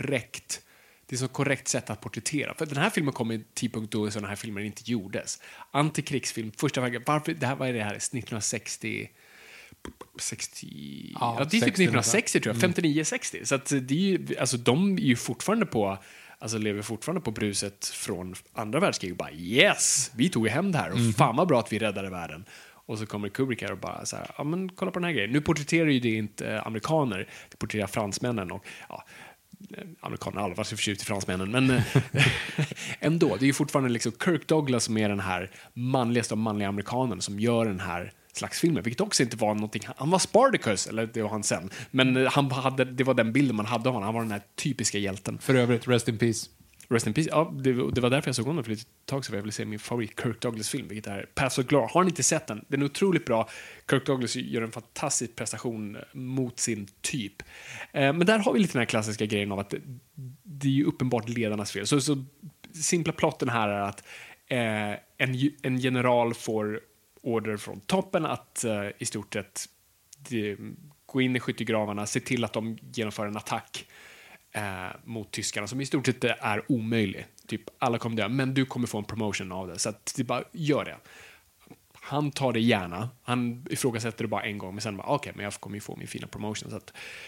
korrekt sätt att porträttera. För den här filmen kom i en tidpunkt då sådana här filmer inte gjordes. Antikrigsfilm, första vägen, vad är det här? 1960... det är typ 1960 tror jag, 59-60. Så att det är ju, alltså de är ju fortfarande på, alltså lever fortfarande på bruset från andra världskriget. Bara yes, vi tog hem det här och fan vad bra att vi räddade världen. Och så kommer Kubrick här och bara så här, ja men kolla på den här grejen. Nu porträtterar ju det inte amerikaner, det porträtterar fransmännen, och amerikaner har aldrig varit så förtjust i fransmännen, men ändå, det är ju fortfarande liksom Kirk Douglas som är den här manligaste av manliga amerikanen som gör den här slags filmer, vilket också inte var någonting. Han var Spartacus, eller det var han sen, men det var den bilden man hade av honom. Han var den här typiska hjälten. För övrigt, rest in peace. Rest in peace, ja, det var därför jag såg honom för lite tag, så jag ville se min favorit Kirk Douglas-film, vilket är Paths of Glory. Har ni inte sett den? Den är otroligt bra. Kirk Douglas gör en fantastisk prestation mot sin typ. Men där har vi lite den här klassiska grejen av att det är ju uppenbart ledarnas fel. Så simpla plotten här är att en general får order från toppen att i stort sett gå in i skyttegravarna, se till att de genomför en attack. mot tyskarna som i stort sett är omöjlig. Typ alla kommer dö, men du kommer få en promotion av det. Så att det bara gör det. Han tar det gärna. Han ifrågasätter det bara en gång, men sen bara okej, men jag kommer ju få min fina promotion. Så att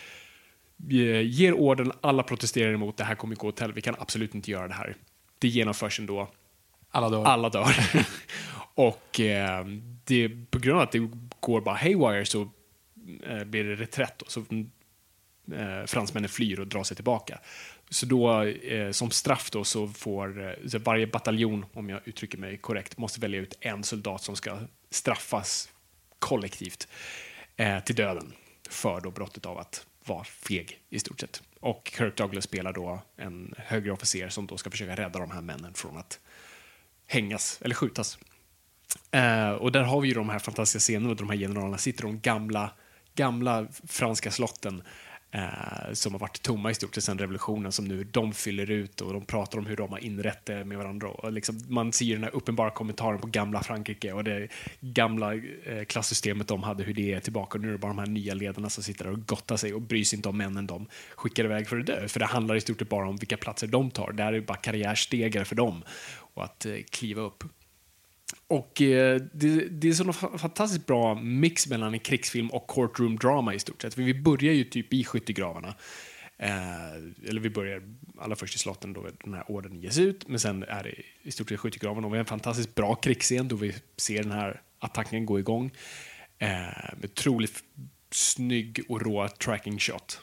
ger orden, alla protesterar emot, det här kommer gå till, vi kan absolut inte göra det här. Det genomförs ändå. Alla dör. Och det, på grund av att det går bara haywire så blir det reträtt. Så fransmännen flyr och drar sig tillbaka. Så då som straff då så får så varje bataljon, om jag uttrycker mig korrekt, måste välja ut en soldat som ska straffas kollektivt till döden för då brottet av att vara feg i stort sett. Och Kirk Douglas spelar då en högre officer som då ska försöka rädda de här männen från att hängas eller skjutas. Och där har vi ju de här fantastiska scenerna där de här generalerna sitter i de gamla franska slotten som har varit tomma i stort sett sedan revolutionen, som nu de fyller ut och de pratar om hur de har inrett det med varandra. Och liksom, man ser den här uppenbara kommentaren på gamla Frankrike och det gamla klassystemet de hade, hur det är tillbaka. Och nu är det bara de här nya ledarna som sitter där och gottar sig och bryr sig inte om männen de skickar iväg för att dö. För det handlar i stort sett bara om vilka platser de tar. Det här är bara karriärsstegar för dem och att kliva upp. Och det är så fantastiskt bra mix mellan en krigsfilm och courtroom drama i stort sett. För vi börjar ju typ i skyttegravarna. Eller vi börjar allra först i slotten då den här orden ges ut. Men sen är det i stort sett skyttegravarna. Och vi har en fantastiskt bra krigsscen då vi ser den här attacken gå igång. Med otroligt snygg och rå tracking shot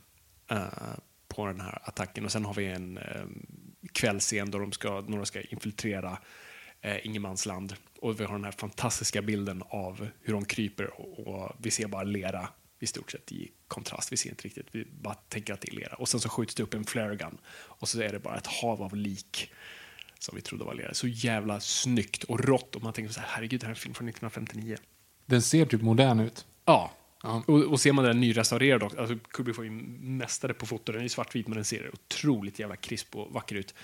på den här attacken. Och sen har vi en kvällsscen då några ska infiltrera ingenmansland. Och vi har den här fantastiska bilden av hur de kryper och vi ser bara lera i stort sett i kontrast. Vi ser inte riktigt, vi bara tänker att det är lera. Och sen så skjuts det upp en flare gun och så är det bara ett hav av lik som vi trodde var lera. Så jävla snyggt och rått och man tänker så här, herregud, det här är en film från 1959. Den ser typ modern ut. Ja. Och ser man den nyrestaurerad också, alltså Kubrick får ju mästare på foto, den är svartvit men den ser otroligt jävla krisp och vacker ut.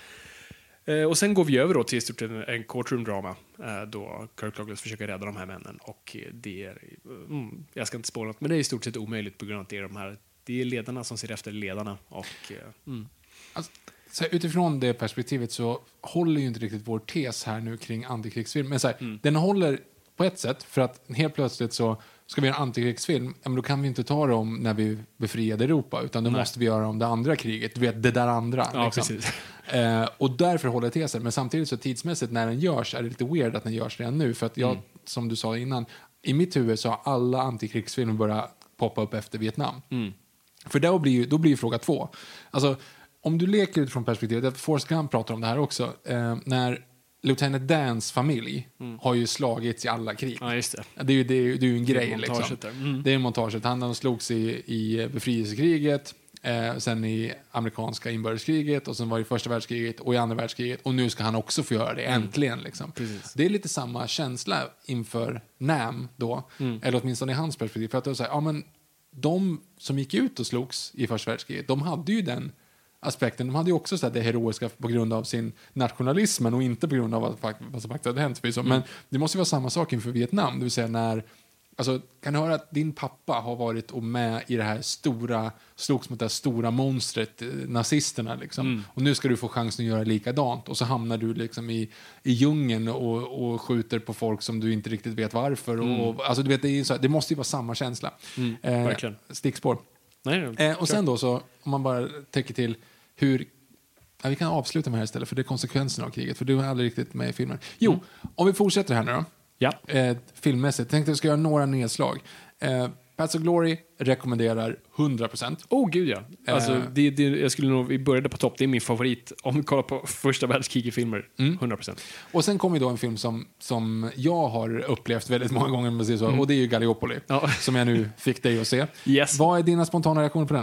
Och sen går vi över då till i stort sett en courtroom drama då Kirk Douglas försöker rädda de här männen och det är jag ska inte spåra något, men det är i stort sett omöjligt på grund av att det är ledarna som ser efter ledarna och alltså, så utifrån det perspektivet så håller ju inte riktigt vår tes här nu kring antikrigsfilm, men så här, den håller på ett sätt för att helt plötsligt så ska vi göra en antikrigsfilm, men då kan vi inte ta det om när vi befriade Europa, utan då måste vi göra om det andra kriget, du vet, det där andra. Ja, liksom. precis. Och därför håller tesen, men samtidigt så tidsmässigt när den görs är det lite weird att den görs redan nu, för att jag, som du sa innan, i mitt huvud så har alla antikrigsfilmer börjat poppa upp efter Vietnam. För då blir ju fråga 2. Alltså, om du leker utifrån perspektivet, att Forrest Gump pratar om det här också, när Lieutenant Dans familj har ju slagits i alla krig. Ja, just det. Det är ju en grej liksom. Det är montaget. Han slogs i befrielsekriget, sen i amerikanska inbördeskriget och sen var det i första världskriget och i andra världskriget och nu ska han också få göra det äntligen liksom. Det är lite samma känsla inför Nam då, eller åtminstone i hans perspektiv, för att det var så här, ja men de som gick ut och slogs i första världskriget, de hade ju den aspekten. De hade ju också så här, det heroiska på grund av sin nationalism och inte på grund av vad som faktiskt hade hänt. Men det måste ju vara samma sak inför Vietnam. Det vill säga när, alltså, kan du höra att din pappa har varit och med i det här slogs mot det här stora monstret, nazisterna liksom. Och nu ska du få chansen att göra likadant. Och så hamnar du liksom i djungeln och skjuter på folk som du inte riktigt vet varför. Och, alltså, du vet, det måste ju vara samma känsla. Verkligen. Stickspår. Nej, och sen då så, om man bara tänker till hur, vi kan avsluta med det här istället, för det är konsekvenserna av kriget, för du har aldrig riktigt med i filmen. Jo, om vi fortsätter här nu då. Ja. Filmmässigt, tänkte jag ska göra några nedslag. Paths of Glory rekommenderar 100%. Gud ja. Alltså, jag skulle nog, vi började på topp, det är min favorit om vi kollar på första världskriget-filmer. 100%. Och sen kommer då en film som jag har upplevt väldigt många gånger, med så, och det är ju Gallipoli, som jag nu fick dig att se. Yes. Vad är dina spontana reaktioner på den?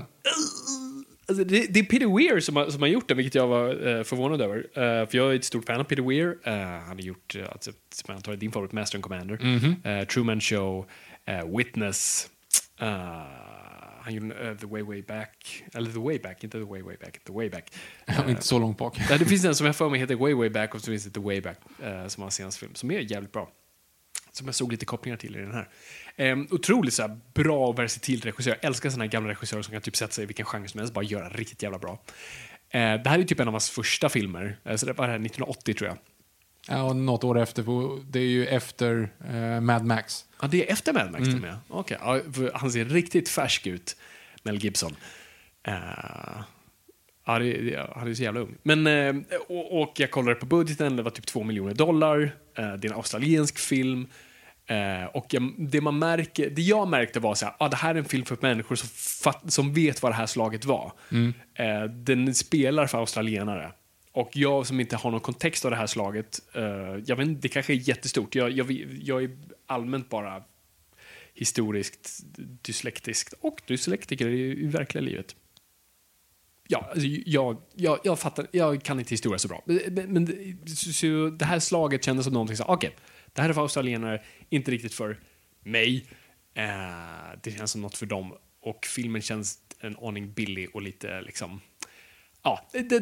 Alltså, det är Peter Weir som har gjort den, vilket jag var förvånad över. För jag är ett stort fan av Peter Weir. Han har gjort, alltså, som jag antar din favorit, Master and Commander, Truman Show, Witness. Han gjorde The Way Back. Eller The Way Back, inte The Way Back. The Way Back. Inte så långt bak. Det finns en som jag för mig heter Way Back och så finns det The Way Back som har senaste film, som är jävligt bra. som jag såg lite kopplingar till i den här. Otroligt så här, bra och versatil regissör. Jag älskar såna här gamla regissörer som kan typ sätta sig i vilken genre som helst, bara göra riktigt jävla bra. Det här är typ en av hans första filmer. Så det var här 1980 tror jag. Ja, och något år efter, det är ju efter Mad Max. Ja, det är efter Mad Max till med. Okej, ja, han ser riktigt färsk ut, Mel Gibson. Ja, han är så jävla ung. Men, och jag kollade på budgeten, det var typ $2 miljoner. Det är en australiensk film. Och det jag märkte var så här, det här är en film för människor som vet vad det här slaget var. Den spelar för australienare. Och jag som inte har någon kontext av det här slaget, jag vet inte, det kanske är jättestort. Jag är allmänt bara historiskt dyslektisk och dyslektiker i verkliga livet. Ja, alltså jag fattar, jag kan inte historia så bra. Men så det här slaget kändes som någonting så okej, det här är för australienare, inte riktigt för mig. Det känns som något för dem. Och filmen känns en aning billig och lite liksom... Ja,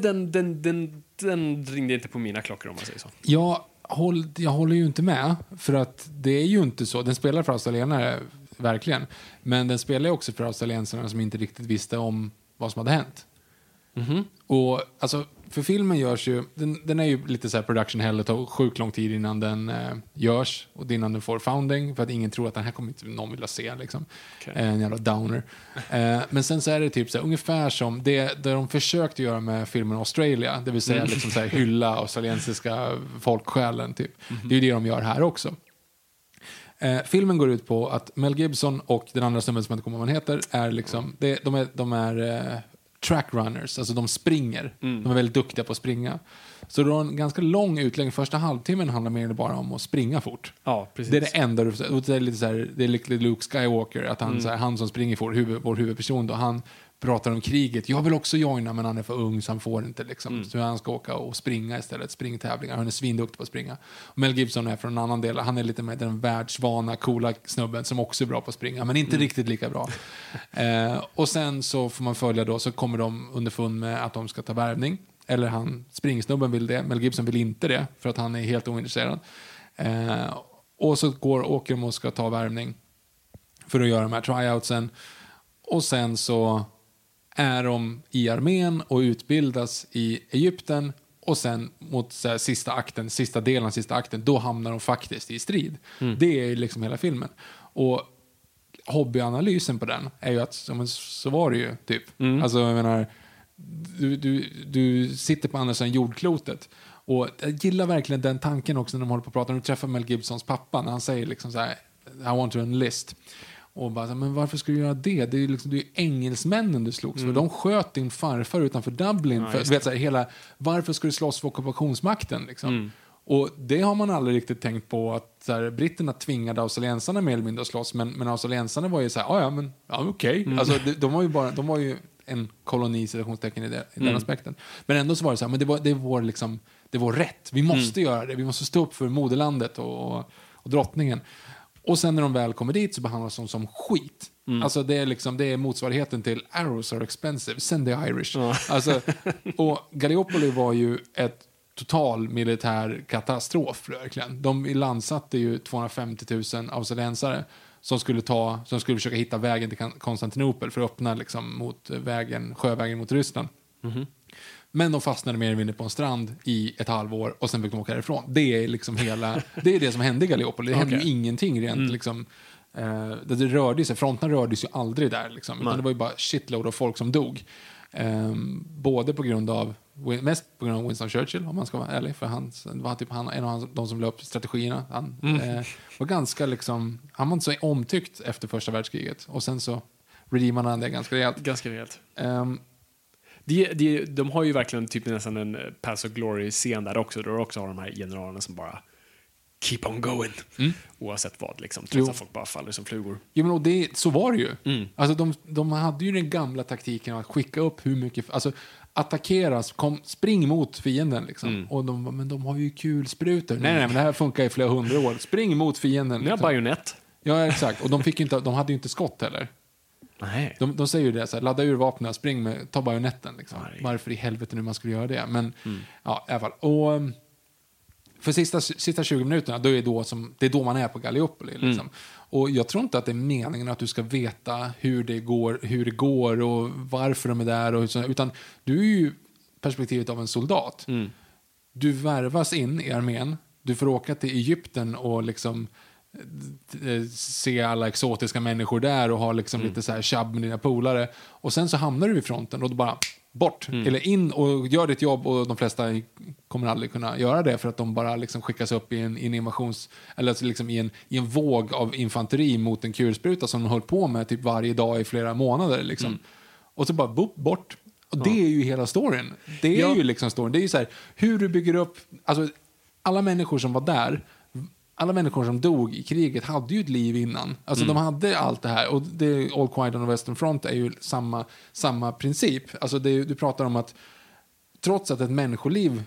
den ringde inte på mina klockor om man säger så. Jag håller ju inte med, för att det är ju inte så. Den spelar för australienare, verkligen. Men den spelar också för australiensarna som inte riktigt visste om vad som hade hänt. Och alltså, för filmen görs ju, den är ju lite så här production hell, det tar sjukt lång tid innan den görs och innan den får founding, för att ingen tror att den här kommer inte någon vilja se liksom. En jävla downer. Men sen så är det typ så här, ungefär som det de försökte göra med filmen Australia, det vill säga liksom så här, hylla australiensiska folksjälen typ. Det är ju det de gör här också. Filmen går ut på att Mel Gibson och den andra snubben som inte kommer vad han heter är liksom, de är track runners, alltså de springer. De är väldigt duktiga på att springa. Så då har en ganska lång utläggning. Första halvtimmen handlar mer bara om att springa fort. Ja, precis. Det är det enda. Det är lite så här, det är lite Luke Skywalker, att han så här, han som springer fort, vår huvudperson då, han pratar om kriget. Jag vill också joina, men han är för ung så han får inte liksom. Så han ska åka och springa istället, springtävlingar. Han är svinduktig på att springa. Och Mel Gibson är från en annan del. Han är lite med den världsvana, coola snubben som också är bra på att springa, men inte riktigt lika bra. Och sen så får man följa då, så kommer de underfund med att de ska ta värvning. Eller springsnubben vill det. Mel Gibson vill inte det, för att han är helt ointresserad. Och så åker de och ska ta värvning för att göra de här tryoutsen. Och sen så är de i armén och utbildas i Egypten, och sen mot sista delen av sista akten, då hamnar de faktiskt i strid. Det är liksom hela filmen. Och hobbyanalysen på den är ju att så var det ju typ. Alltså jag menar, du sitter på andra sidan jordklotet, och jag gillar verkligen den tanken också när de håller på att prata. När du träffar Mel Gibsons pappa, när han säger liksom så här, I want to enlist. Och bara, men varför ska du göra det? Det är ju liksom, engelsmännen du slogs för. De sköt din farfar utanför Dublin. För, vet, så här, varför ska du slåss för ockupationsmakten? Liksom? Och det har man aldrig riktigt tänkt på, att så här, britterna tvingade australiensarna mer eller mindre att slåss. Men australiensarna var ju så här, okej. Alltså, de var ju en koloni, citationstecken i den aspekten. Men ändå så var det så här, men det är vår rätt. Vi måste göra det. Vi måste stå upp för moderlandet och drottningen. Och sen när de väl kommer dit så behandlas de som skit. Alltså det är motsvarigheten till arrows are expensive, send the Irish. Alltså, och Gallipoli var ju ett total militär katastrof verkligen. De landsatte ju 250 000 australiensare som skulle försöka hitta vägen till Konstantinopel för att öppna liksom mot sjövägen mot Ryssland. Men de fastnade mer eller mindre på en strand i ett halvår, och sen fick de åka därifrån. Det är liksom det är det som hände i Gallipoli. Det hände ju ingenting rent liksom. Det rörde sig, fronten rörde sig ju aldrig där liksom. Utan det var ju bara shitload av folk som dog. Både mest på grund av Winston Churchill, om man ska vara ärlig, för det var typ en av de som la upp strategierna. Han var ganska liksom, han var inte så omtyckt efter första världskriget, och sen så redeemade han det ganska rejält. De har ju verkligen typ nästan en Pass of Glory-scen där också. Då också har de här generalerna som bara keep on going. Oavsett vad liksom. Trots att folk bara faller som flugor. Jo, men så var det ju. Alltså de hade ju den gamla taktiken att skicka upp hur mycket, alltså attackeras, spring mot fienden liksom. Och men de har ju kulsprutor. Nej, men det här funkar i flera 100 år. Spring mot fienden. Liksom. Ja, bajonett. Ja, exakt. Och de hade ju inte skott heller. Nej. De säger ju det så här, ladda ur vapnen, spring med, ta bajonetten liksom. Varför i helvete nu man skulle göra det? Men ja, i alla fall. Och för sista 20 minuterna, det är då man är på Gallipoli. Liksom. Och jag tror inte att det är meningen att du ska veta hur det går och varför de är där. Och så, utan du är ju perspektivet av en soldat. Du värvas in i armén. Du får åka till Egypten och liksom se alla exotiska människor där och ha liksom lite så här tjabb med dina polare. Och sen så hamnar du vid fronten och då bara bort. Eller in och gör ditt jobb, och de flesta kommer aldrig kunna göra det för att de bara liksom skickas upp i en invasions, eller alltså liksom i en våg av infanteri mot en kulspruta som de höll på med typ varje dag i flera månader liksom. Och så bara bort. Och det är ju hela storyn. Det är ju liksom storyn. Det är ju så här, hur du bygger upp, alltså alla människor som var där, alla människor som dog i kriget hade ju ett liv innan. Alltså de hade allt det här. Och All Quiet on the Western Front är ju samma princip. Alltså du pratar om att trots att ett människoliv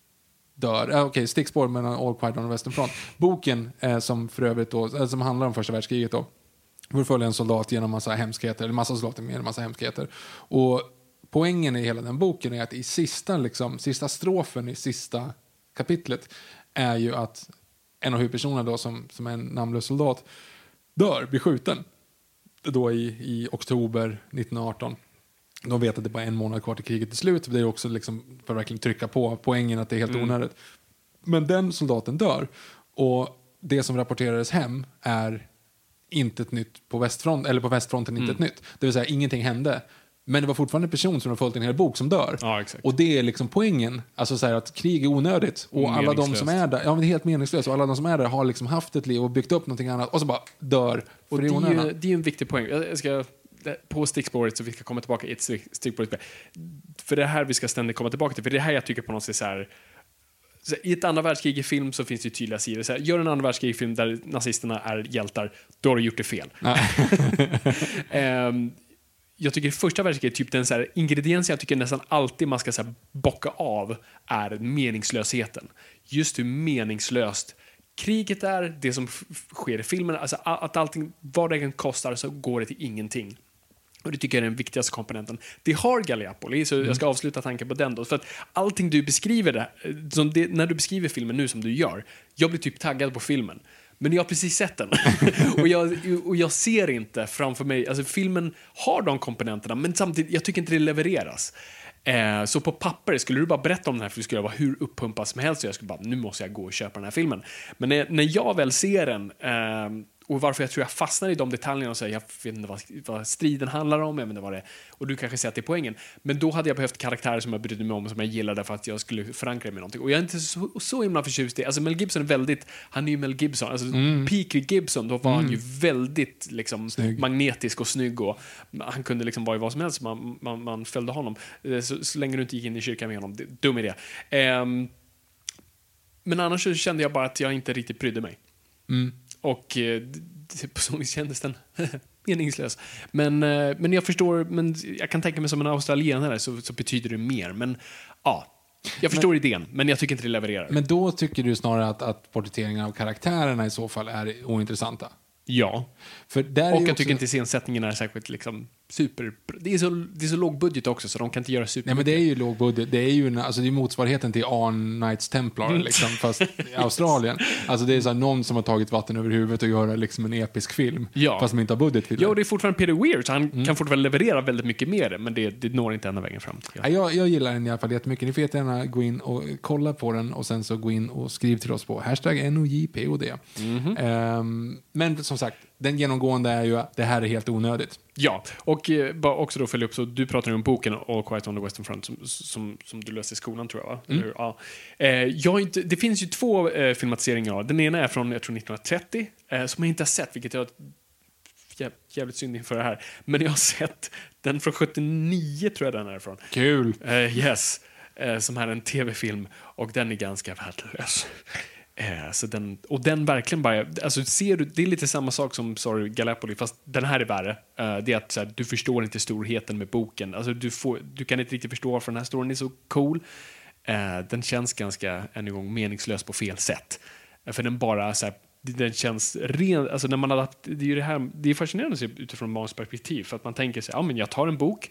dör, stickspår mellan All Quiet on the Western Front. Boken som för övrigt då, som handlar om första världskriget då, får följa en soldat genom massa hemskheter, eller massa soldater med en massa hemskheter. Och poängen i hela den boken är att i sista strofen i sista kapitlet är ju att en av huvudpersonerna då som är en namnlös soldat blir skjuten då i oktober 1918. De vet att det bara är en månad kvar till kriget till slut. Det är också liksom för att verkligen trycka på poängen att det är helt onödigt. Men den soldaten dör, och det som rapporterades hem är inte ett nytt på västfront, eller på västfronten inte ett nytt. Det vill säga ingenting hände. Men det var fortfarande en person som har följt en hel bok som dör. Ja, exakt. Och det är liksom poängen. Alltså så här att krig är onödigt. Och alla de som är där, det är helt meningslöst. Och alla de som är där har liksom haft ett liv och byggt upp någonting annat. Och så bara dör. Och det är ju en viktig poäng. Jag ska på stickspåret, så vi ska komma tillbaka i ett stickspår. För det här vi ska ständigt komma tillbaka till. För det här jag tycker på något sätt så här, i ett andra världskrig-film så finns det ju tydliga sidor. Så här, gör en andra världskrig-film där nazisterna är hjältar, då har du gjort det fel. Jag tycker första världskriget, typ den så här ingrediens jag tycker nästan alltid man ska så här bocka av, är meningslösheten. Just hur meningslöst kriget är, det som sker i filmen, alltså att allting, vad det än kostar, så går det till ingenting. Och det tycker jag är den viktigaste komponenten. Det har Gallipoli, så jag ska avsluta tanken på den då. För att allting du beskriver när du beskriver filmen nu som du gör, jag blir typ taggad på filmen. Men jag har precis sett den. och jag ser inte framför mig, alltså filmen har de komponenterna, men samtidigt, jag tycker inte det levereras. Så på papper skulle du bara berätta om den här, för det skulle vara hur uppumpad som helst, och jag skulle bara, nu måste jag gå och köpa den här filmen. Men när jag väl ser den, och varför jag tror jag fastnar i de detaljerna och säger, jag vet inte vad striden handlar om, jag vet inte vad det är, och du kanske säger att det är poängen, men då hade jag behövt karaktärer som jag brydde mig om, som jag gillade, för att jag skulle förankra mig med någonting. Och jag är inte så himla förtjust i, alltså Mel Gibson är väldigt, han är ju Mel Gibson, alltså peak Gibson, då var han ju väldigt liksom magnetisk och snygg, och han kunde liksom vara i vad som helst, man följde honom, så länge du inte gick in i kyrkan med honom, dum idé. Men annars så kände jag bara att jag inte riktigt brydde mig. Och på så vis kändes den meningslös. Men jag förstår, men jag kan tänka mig som en australienare så betyder det mer. Men ja, jag förstår idén, men jag tycker inte det levererar. Men då tycker du snarare att porträtteringen av karaktärerna i så fall är ointressanta? Ja. För där och jag tycker inte scensättningen är särskilt liksom super. Det är så låg budget också, så de kan inte göra super. Nej, men det är ju låg budget. Det är ju alltså det är motsvarigheten till Arn Knights Templar liksom, fast i Australien. Alltså det är så här, någon som har tagit vatten över huvudet och göra liksom en episk film, fast de inte har budget till det. Ja, och det är fortfarande Peter Weir, så han kan fortfarande leverera väldigt mycket mer, men det når inte ända vägen fram. Ja. Jag gillar den i alla fall jättemycket. Ni får gärna gå in och kolla på den, och sen så gå in och skriv till oss på #NOJPOD. Men som sagt, den genomgående är ju att det här är helt onödigt. Ja, och bara också då följa upp, så du pratar om boken All Quiet on the Western Front som du läste i skolan, tror jag, va? Ja. Det finns ju 2 filmatiseringar. Den ena är från, jag tror, 1930, som jag inte har sett, vilket jag jävligt synd inför det här. Men jag har sett den från 79, tror jag den är från. Kul! Yes, som är en tv-film, och den är ganska värdelös. Så den verkligen bara, alltså ser du, det är lite samma sak som Gallipoli, fast den här är värre. Det är att så här, du förstår inte storheten med boken. Alltså du kan inte riktigt förstå varför den här storyn är så cool. Den känns ganska, än en gång, meningslös på fel sätt. För den bara så här, den känns ren, alltså när det är ju det här, det är fascinerande att se utifrån barns perspektiv, för att man tänker sig, ja men jag tar en bok,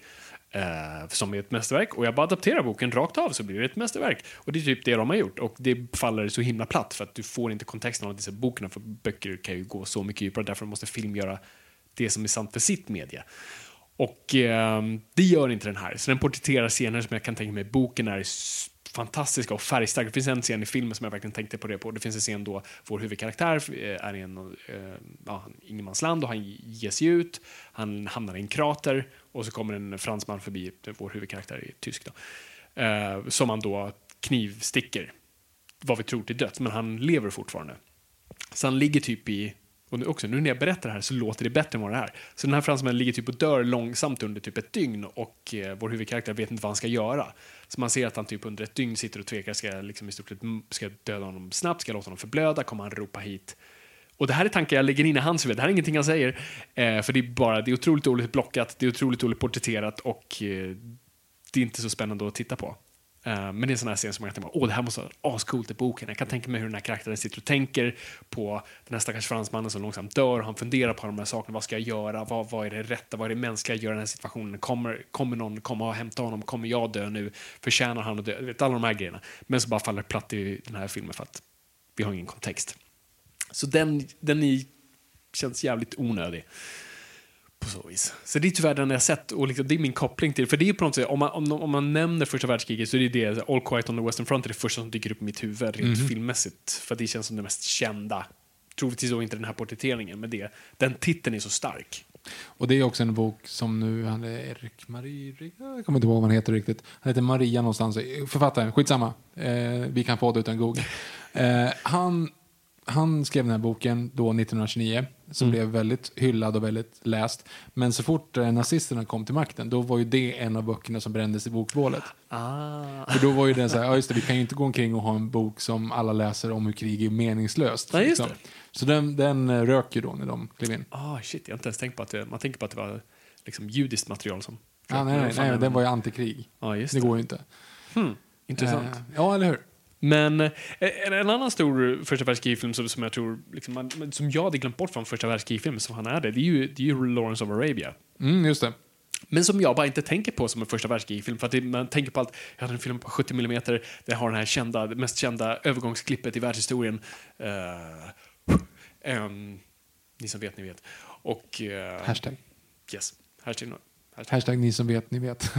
som är ett mästerverk, och jag bara adapterar boken rakt av så blir det ett mästerverk. Och det är typ det de har gjort, och det faller så himla platt för att du får inte kontexten av dessa boken, för böcker kan ju gå så mycket djupare, därför måste film göra det som är sant för sitt media. Och det gör inte den här. Så den porträtterar scener som jag kan tänka mig. Boken är fantastiska och färgstarka. Det finns en scen i filmen som jag verkligen tänkte på det på. Det finns en scen då vår huvudkaraktär är i en ingenmansland och han ger sig ut. Han hamnar i en krater och så kommer en fransman förbi. Vår huvudkaraktär är tysk då. Som han då knivsticker. Vad vi tror till döds, men han lever fortfarande. Så han ligger typ i... Och också, nu när jag berättar det här så låter det bättre än vad det är. Så den här fransmannen ligger typ och dör långsamt under typ ett dygn och vår huvudkaraktär vet inte vad han ska göra. Så man ser att han typ under ett dygn sitter och tvekar, ska döda honom snabbt, ska låta honom förblöda, kommer han ropa hit. Och det här är tankar jag lägger in i hans huvud. Det här är ingenting han säger. För det är otroligt dåligt blockat, det är otroligt dåligt porträtterat och det är inte så spännande att titta på. Men det är en sån här scen som jag tänker, det här måste vara ascoolt i boken. Jag kan tänka mig hur den här karaktären sitter och tänker på den här stackars fransmannen som långsamt dör, och han funderar på de här sakerna. Vad ska jag göra? Vad är det rätta? Vad är det mänskliga att göra i den här situationen? Kommer någon komma och hämta honom? Kommer jag dö nu? Förtjänar han att dö? Vet, alla de här grejerna. Men så bara faller platt i den här filmen för att vi har ingen kontext. Så den känns jävligt onödig. På så vis. Så det är tyvärr den jag sett, och liksom, det är min koppling till, för det är på något sätt, om man nämner första världskriget så är det All Quiet on the Western Front är det första som dyker upp i mitt huvud rent filmmässigt, för det känns som det mest kända. Troligtvis då inte den här porträtteringen, men den titeln är så stark. Och det är också en bok som nu, han är Erik Marie, jag kommer inte ihåg vad han heter riktigt. Han heter Maria någonstans, författaren, skitsamma. Vi kan få det utan Google. Han skrev den här boken då 1929 som blev väldigt hyllad och väldigt läst. Men så fort nazisterna kom till makten, då var ju det en av böckerna som brändes i bokbålet. För då var ju det så här, just det, vi kan ju inte gå omkring och ha en bok som alla läser om hur krig är meningslöst. Ja, just det. Så den rök ju då när de klev in. Shit, jag har inte ens tänkt på att man tänker på att det var liksom judiskt material som... Nej, den var ju antikrig. Ja, just det går ju inte. Intressant. Ja, eller hur? Men en annan stor första världskrigfilm som jag tror liksom, som jag hade glömt bort från första världskrigfilmen som han är det är ju Lawrence of Arabia. Just det. Men som jag bara inte tänker på som en första världskrigfilm, för att man tänker på allt. Jag hade en film på 70 mm, den har den här det mest kända övergångsklippet i världshistorien. Ni som vet, ni vet. Och hashtag. Yes. Hashtag ni som vet, ni vet.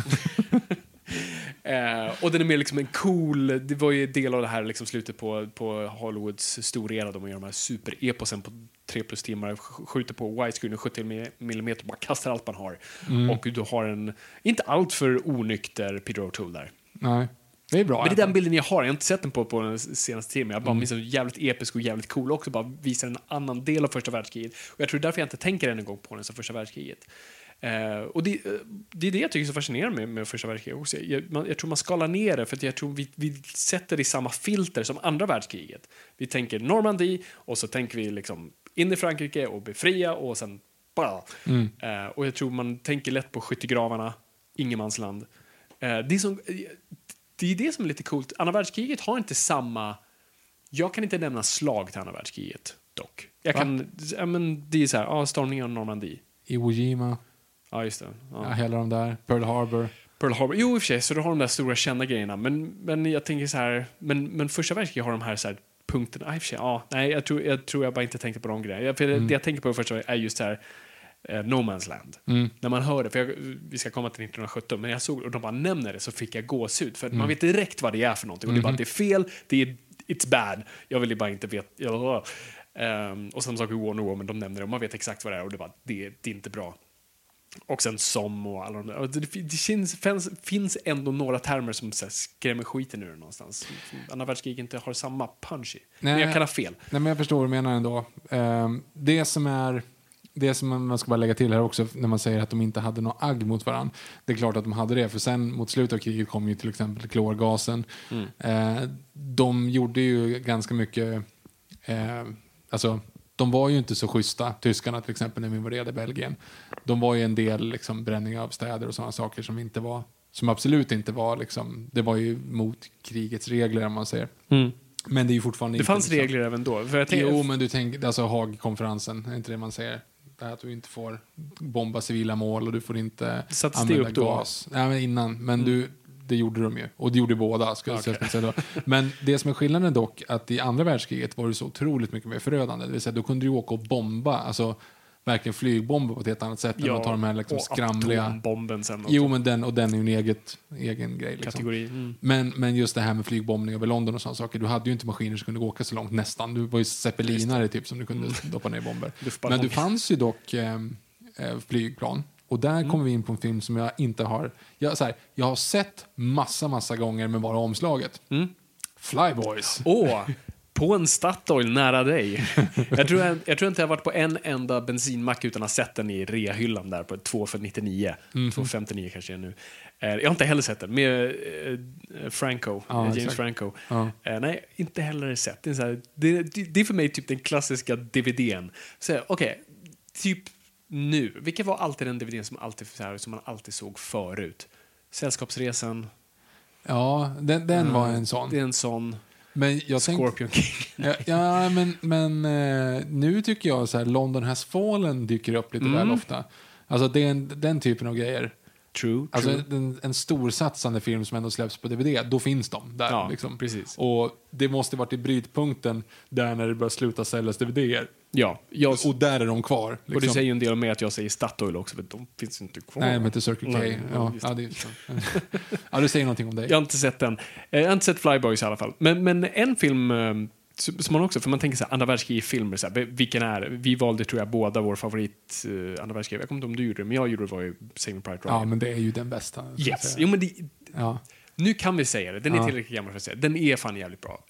Och den är mer liksom en cool, det var ju del av det här liksom slutet på Hollywoods storera, de gör de här super-eposen på 3+ timmar, skjuter på widescreen och 70 mm, bara kastar allt man har. Och du har en inte allt för onykter Peter O'Toole där. Nej, det är bra. Men det är den bilden jag har, jag har inte sett den på den senaste tiden, jag bara minns den jävligt episk och jävligt cool också, bara visar en annan del av första världskriget. Och jag tror därför jag inte tänker en gång på den som första världskriget. Och det är det jag tycker är så fascinerande med första världskriget också. Jag tror man skalar ner det, för att jag tror vi sätter det i samma filter som andra världskriget. Vi tänker Normandie och så tänker vi liksom in i Frankrike och befria och sen bara. Och jag tror man tänker lätt på skyttegravarna, ingenmansland. Det är det som är lite coolt. Andra världskriget har inte samma... Jag kan inte nämna slag till andra världskriget dock. Jag kan, det är så här, stormningen av Normandie. Iwo Jima. Ja, just det. Ja. Hela de där. Pearl Harbor. Jo, i och för sig, så du har de där stora kända grejerna. Men jag tänker så här, men första världskriget har de här så här punkterna. I och för sig, nej, jag tror jag bara inte tänkte på de grejerna. Det jag tänker på först är just så här No Man's Land. När man hör det, för vi ska komma till 1917, men jag såg och de bara nämner det, så fick jag gåshud, för man vet direkt vad det är för någonting, och det är bara att det är fel, it's bad. Jag vill bara inte veta. Och samma sak i War No War, men de nämner det och man vet exakt vad det är, och det är bara det är inte bra. Och sen som och alla de där. Det finns ändå några termer som så här, skrämmer skiten ur det någonstans. Andra världskriget inte har samma punch i. Men jag kan ha fel. Nej, men jag förstår vad du menar ändå. Det som man ska bara lägga till här också, när man säger att de inte hade någon agg mot varandra. Det är klart att de hade det, för sen mot slutet av kriget kom ju till exempel klorgasen. De gjorde ju ganska mycket... alltså, de var ju inte så schyssta, tyskarna till exempel, när vi invaderade Belgien. De var ju en del liksom, bränning av städer och sådana saker som absolut inte var liksom, det var ju mot krigets regler, om man säger. Men det är ju fortfarande det fanns regler även då. Men du tänker, alltså Haagkonferensen, är inte det man säger? det här att du inte får bomba civila mål och du får inte använda gas. Nej, men innan. Men det gjorde de ju. Och det gjorde båda, skulle jag säga då. Men det som är skillnaden dock, att i andra världskriget var det så otroligt mycket mer förödande. Det vill säga, då kunde du åka och bomba, alltså verkligen flygbomber på ett helt annat sätt än att ta de här liksom skramliga... atombomben sen också. Jo, men den är ju en egen grej. Liksom. Kategori. Men just det här med flygbombning över London och sådana saker, du hade ju inte maskiner som kunde åka så långt nästan. Du var ju zeppelinare typ som du kunde doppa ner bomber. Men det fanns ju dock flygplan. Och där kommer vi in på en film som jag inte har... Jag har sett massa gånger med bara omslaget. Flyboys. På en Statoil nära dig. Jag tror inte jag har varit på en enda bensinmack utan att ha sett den i rehyllan där på 2 för 99. 2,59 kanske är nu. Jag har inte heller sett den med Franco, James Franco. Nej, inte heller sett. Det är för mig typ den klassiska DVD:n. Så okej, typ nu. Vilken var alltid den DVD:n som man alltid såg förut? Sällskapsresan. Ja, den var en sån. Det är en sån. Men jag Scorpion King. men nu tycker jag så här, London Has Fallen dyker upp lite väl ofta. Alltså det är den typen av grejer. True. Alltså en storsatsande film som ändå släpps på DVD, då finns de där. Ja, liksom. precis. Och det måste varit i brytpunkten där när det börjar sluta säljas DVD:er. Ja. Och där är de kvar. Liksom. Och det säger ju en del med att jag säger Statoil också, för de finns inte kvar. Nej, men till Circle K. Nej, det är så. Ja, du säger någonting om dig. Jag har inte sett den. Jag har inte sett Flyboys i alla fall. Men en film som man också, för man tänker så här, andra världskrig-filmer, så här, vilken är, vi valde tror jag båda vår favorit andra världskrig. Jag kommer inte om du gjorde det, men jag gjorde det, var ju Saving Private Ryan. Ja, men det är ju den bästa. Yes. Jo, men nu kan vi säga det. Den är tillräckligt gammal för att säga. Den är fan jävligt bra.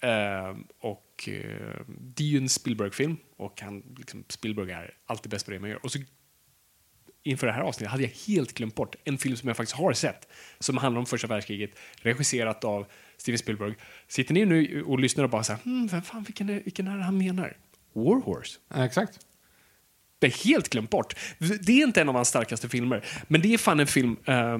Det är ju en Spielberg-film, och Spielberg är alltid bäst på det man gör. Och så inför det här avsnittet hade jag helt glömt bort en film som jag faktiskt har sett, som handlar om första världskriget, regisserat av Steven Spielberg. Sitter ni nu och lyssnar och bara så här, vem fan, vilken är det han menar? War Horse. Ja, exakt. Det är helt glömt bort. Det är inte en av hans starkaste filmer, men det är fan en film,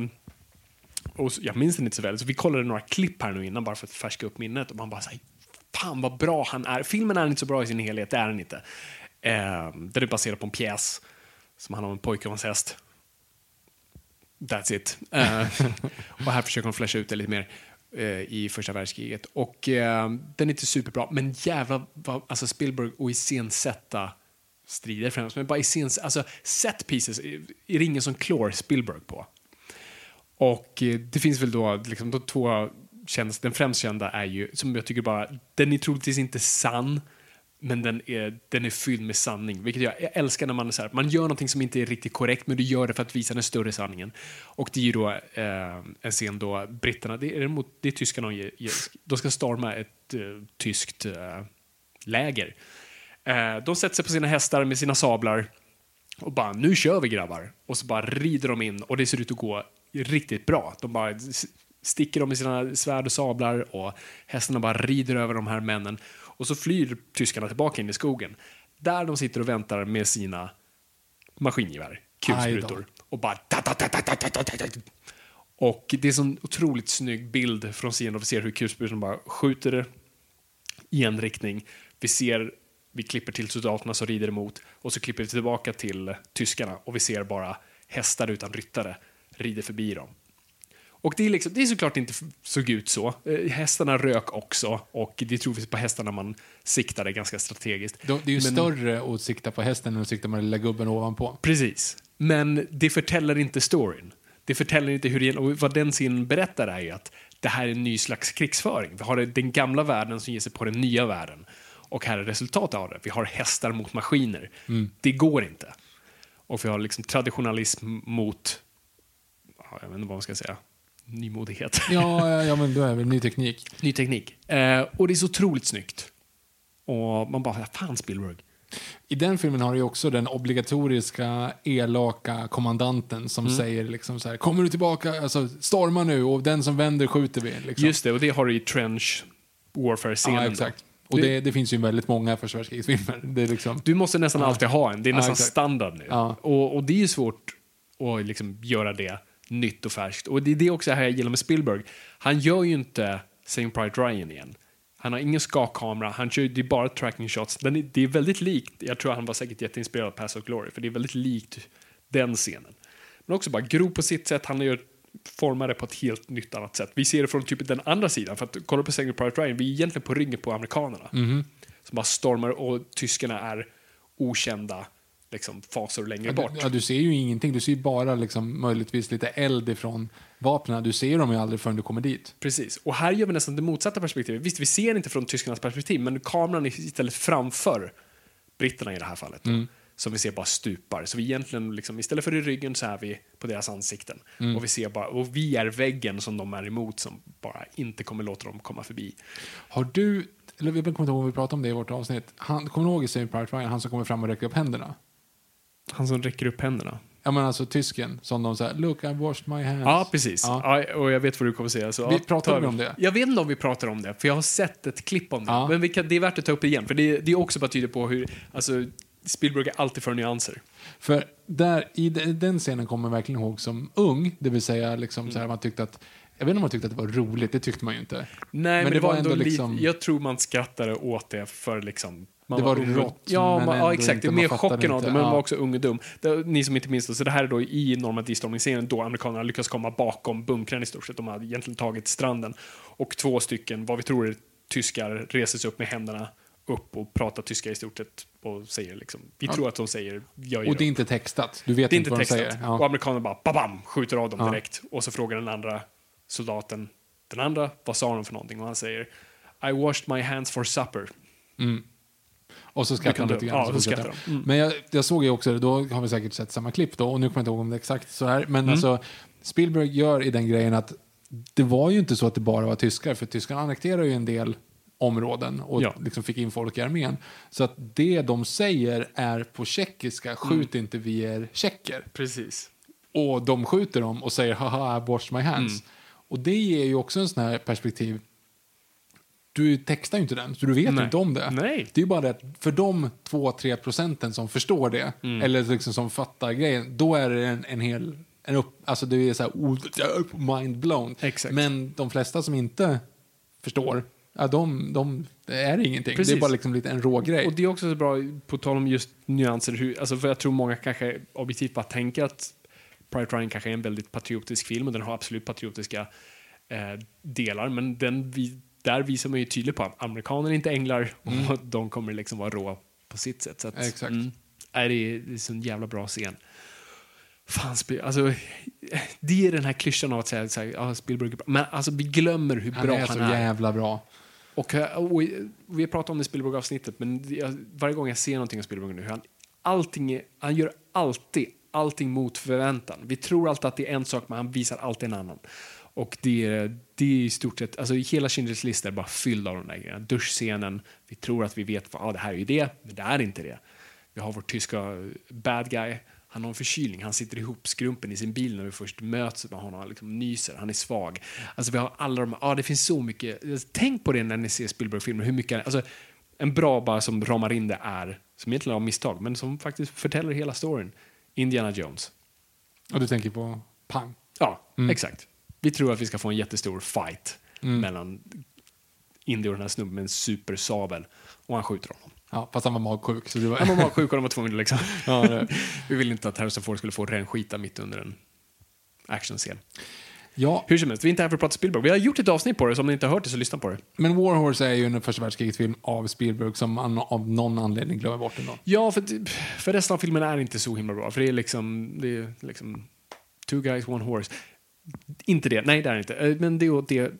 och jag minns den inte så väl, så vi kollade några klipp här nu innan bara för att färska upp minnet, och man bara säger, fan vad bra han är. Filmen är inte så bra i sin helhet, det är den inte. Den är baserad på en pjäs som handlar om en pojke och hans häst. That's it. Och här försöker de flasha ut det lite mer i första världskriget. Och den är inte superbra, men jävla alltså Spielberg och iscensätta strider främst, men bara alltså set pieces är det ingen som klår Spielberg på. Och det finns väl då liksom de två den främst kända är ju, som jag tycker bara, den är troligtvis inte sann, men den är fylld med sanning, vilket jag älskar när man är så här, man gör någonting som inte är riktigt korrekt, men du gör det för att visa den större sanningen. Och det är ju då en scen då britterna, det är tyskarna, de ska storma ett tyskt läger. De sätter sig på sina hästar med sina sablar och bara, nu kör vi grabbar. Och så bara rider de in, och det ser ut att gå riktigt bra. De bara sticker dem med sina svärd och sablar, och hästarna bara rider över de här männen. Och så flyr tyskarna tillbaka in i skogen, där de sitter och väntar med sina maskingevär, kulsprutor, och bara och det är en sån otroligt snygg bild från sidan, och vi ser hur kulsprutorna bara skjuter det i en riktning. Vi klipper till soldaterna som rider emot, och så klipper vi tillbaka till tyskarna, och vi ser bara hästar utan ryttare rider förbi dem. Och det är såklart inte såg ut så. Hästarna rök också, och det är troligtvis på hästarna man siktade ganska strategiskt. Det är ju större att sikta på hästen än att sikta med den lilla gubben ovanpå. Precis. Men det förtäller inte storyn. Det förtäller inte hur och vad den scenen berättar är ju att det här är en ny slags krigsföring. Vi har den gamla världen som ger sig på den nya världen. Och här är resultatet av det. Vi har hästar mot maskiner. Det går inte. Och vi har liksom traditionalism mot, jag vet inte vad man ska säga, nymodighet. Ja, men då är det ny teknik. Ny teknik. Och det är så otroligt snyggt. Och man bara, fan Spielberg. I den filmen har du ju också den obligatoriska elaka kommandanten som säger liksom så här, kommer du tillbaka, alltså storma nu, och den som vänder skjuter vi. Liksom. Just det, och det har du i Trench Warfare-scenen. Ja, exakt. Och det finns ju väldigt många första världskrigsfilmer. Det är liksom, du måste nästan alltid ha en, det är nästan standard nu. Ja. Och det är ju svårt att liksom göra det nytt och färskt. Och det är det också här jag gillar med Spielberg. Han gör ju inte Saving Private Ryan igen. Han har ingen skakkamera, han kör det är bara tracking shots. Det är väldigt likt, jag tror han var säkert jätteinspirerad av Pass of Glory, för det är väldigt likt den scenen. Men också bara grov på sitt sätt, han formar det på ett helt nytt annat sätt. Vi ser det från typ den andra sidan, för att kolla på Saving Private Ryan, vi är egentligen på ryggen på amerikanerna. Som bara stormar och tyskarna är okända liksom, fasor längre bort. Du ser ju ingenting, du ser ju bara liksom, möjligtvis lite eld ifrån vapnen. Du ser dem ju aldrig förrän du kommer dit. Precis, och här gör vi nästan det motsatta perspektivet. Visst, vi ser inte från tyskarnas perspektiv, men kameran är istället framför britterna i det här fallet. Som vi ser bara stupar. Så vi egentligen, liksom, istället för i ryggen så är vi på deras ansikten. Och vi ser bara, och vi är väggen som de är emot, som bara inte kommer låta dem komma förbi. Har du, eller vi kommer inte ihåg om vi pratade om det i vårt avsnitt. Kommer du ihåg i Saving Private Ryan, han som kommer fram och räcker upp händerna? Han som räcker upp händerna? Ja, men alltså tysken, som de säger, look, I washed my hands. Ja, precis. Ja. Ja, och jag vet vad du kommer säga. Så, vi pratar om det. Jag vet inte om vi pratar om det, för jag har sett ett klipp om det. Ja. Men det är värt att ta upp det igen, för det är också betyder på hur, alltså, Spielberg är alltid för nyanser. För där, i den scenen kommer man verkligen ihåg som ung, det vill säga liksom, så här, man tyckte att, jag vet inte om man tyckte att det var roligt, det tyckte man ju inte. Nej, men det var ändå liksom, jag tror man skrattade åt det för liksom, det var rått. Ja, exakt. Det är mer chocken av det, men man var också ung och dum. Ni som inte minns det, så det här är då i Normandie-stormningsscenen då amerikanerna lyckas komma bakom bunkern i stort sett. De hade egentligen tagit stranden och 2 stycken, vad vi tror är tyskar, reser sig upp med händerna upp och pratar tyska i stort sett och säger liksom, vi tror att de säger jag och det är inte textat, du vet det är inte vad de säger. Ja. Och amerikanerna bara babam, skjuter av dem direkt och så frågar den andra soldaten vad sa de för någonting, och han säger I washed my hands for supper. Och så skrattar de lite grann. Men jag såg ju också, då har vi säkert sett samma klipp då, och nu kommer jag inte ihåg om det är exakt så här, men alltså Spielberg gör i den grejen att det var ju inte så att det bara var tyskar, för tyskarna annekterar ju en del områden och liksom fick in folk i armén. Så att det de säger är på tjeckiska, skjut inte, vi är tjecker. Precis. Och de skjuter dem och säger haha, I washed my hands. Och det ger ju också en sån här perspektiv. Du textar ju inte den, så du vet inte om det. Nej. Det är ju bara det, för de 2-3% som förstår det, eller liksom som fattar grejen, då är det en hel, alltså det är så här mind blown. Exakt. Men de flesta som inte förstår, ja, de är ingenting. Precis. Det är bara liksom lite en rå grej. Och det är också så bra, på tal om just nyanser, alltså för jag tror många kanske objektivt bara tänker att Private Ryan kanske är en väldigt patriotisk film, och den har absolut patriotiska delar, men där visar man ju tydligt på att amerikaner är inte änglar, och de kommer liksom vara rå på sitt sätt. Så att, exakt. Det är så en jävla bra scen. Fan, alltså, det är den här klyschan av att säga Spielberg är bra. Men alltså, vi glömmer hur bra han är. Han är så jävla bra. Och vi har pratat om det Spielberg-avsnittet, men varje gång jag ser någonting av Spielberg nu, han gör alltid allting mot förväntan. Vi tror alltid att det är en sak, men han visar alltid en annan. Och det är i stort sett, alltså hela Schindler's lista är bara fylld av de där grejerna. Duschscenen, vi tror att vi vet, det här är ju det, men det är inte det. Vi har vår tyska bad guy, han har en förkylning, han sitter ihop skrumpen i sin bil när vi först möts med honom, han liksom nyser, han är svag. Alltså vi har alla de, det finns så mycket, tänk på det när ni ser Spielberg-filmer, hur mycket, alltså en bra bara som ramar in det är, som egentligen har misstag, men som faktiskt förtäller hela storyn. Indiana Jones. Och du tänker på pang? Ja, exakt. Vi tror att vi ska få en jättestor fight mellan Indy och den här snubben med en supersabel, och han skjuter honom. Ja, fast han var magsjuk. Så det var... Han var magsjuk och de var tvungna liksom. Vi ville inte att Harrison Ford skulle få ren skita mitt under en actionscen. Ja. Hur som helst, vi är inte här för att prata Spielberg. Vi har gjort ett avsnitt på det, så om ni inte har hört det så lyssna på det. Men War Horse är ju en första världskriget-film av Spielberg som man av någon anledning glömmer bort den då. Ja, för resten av filmen är inte så himla bra. För det är liksom two guys, one horse. Inte det, nej det är inte. Men det är det.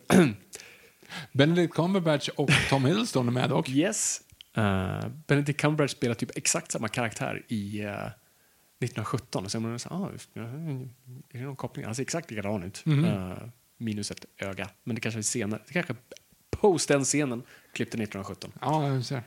Benedict Cumberbatch och Tom Hiddleston är med dock. Yes. Benedict Cumberbatch spelar typ exakt samma karaktär i 1917. Och sen man är det någon koppling? Han ser exakt likadan ut. Minus ett öga. Men det kanske är senare. Det kanske post den scenen klippte 1917. Ja, jag ser.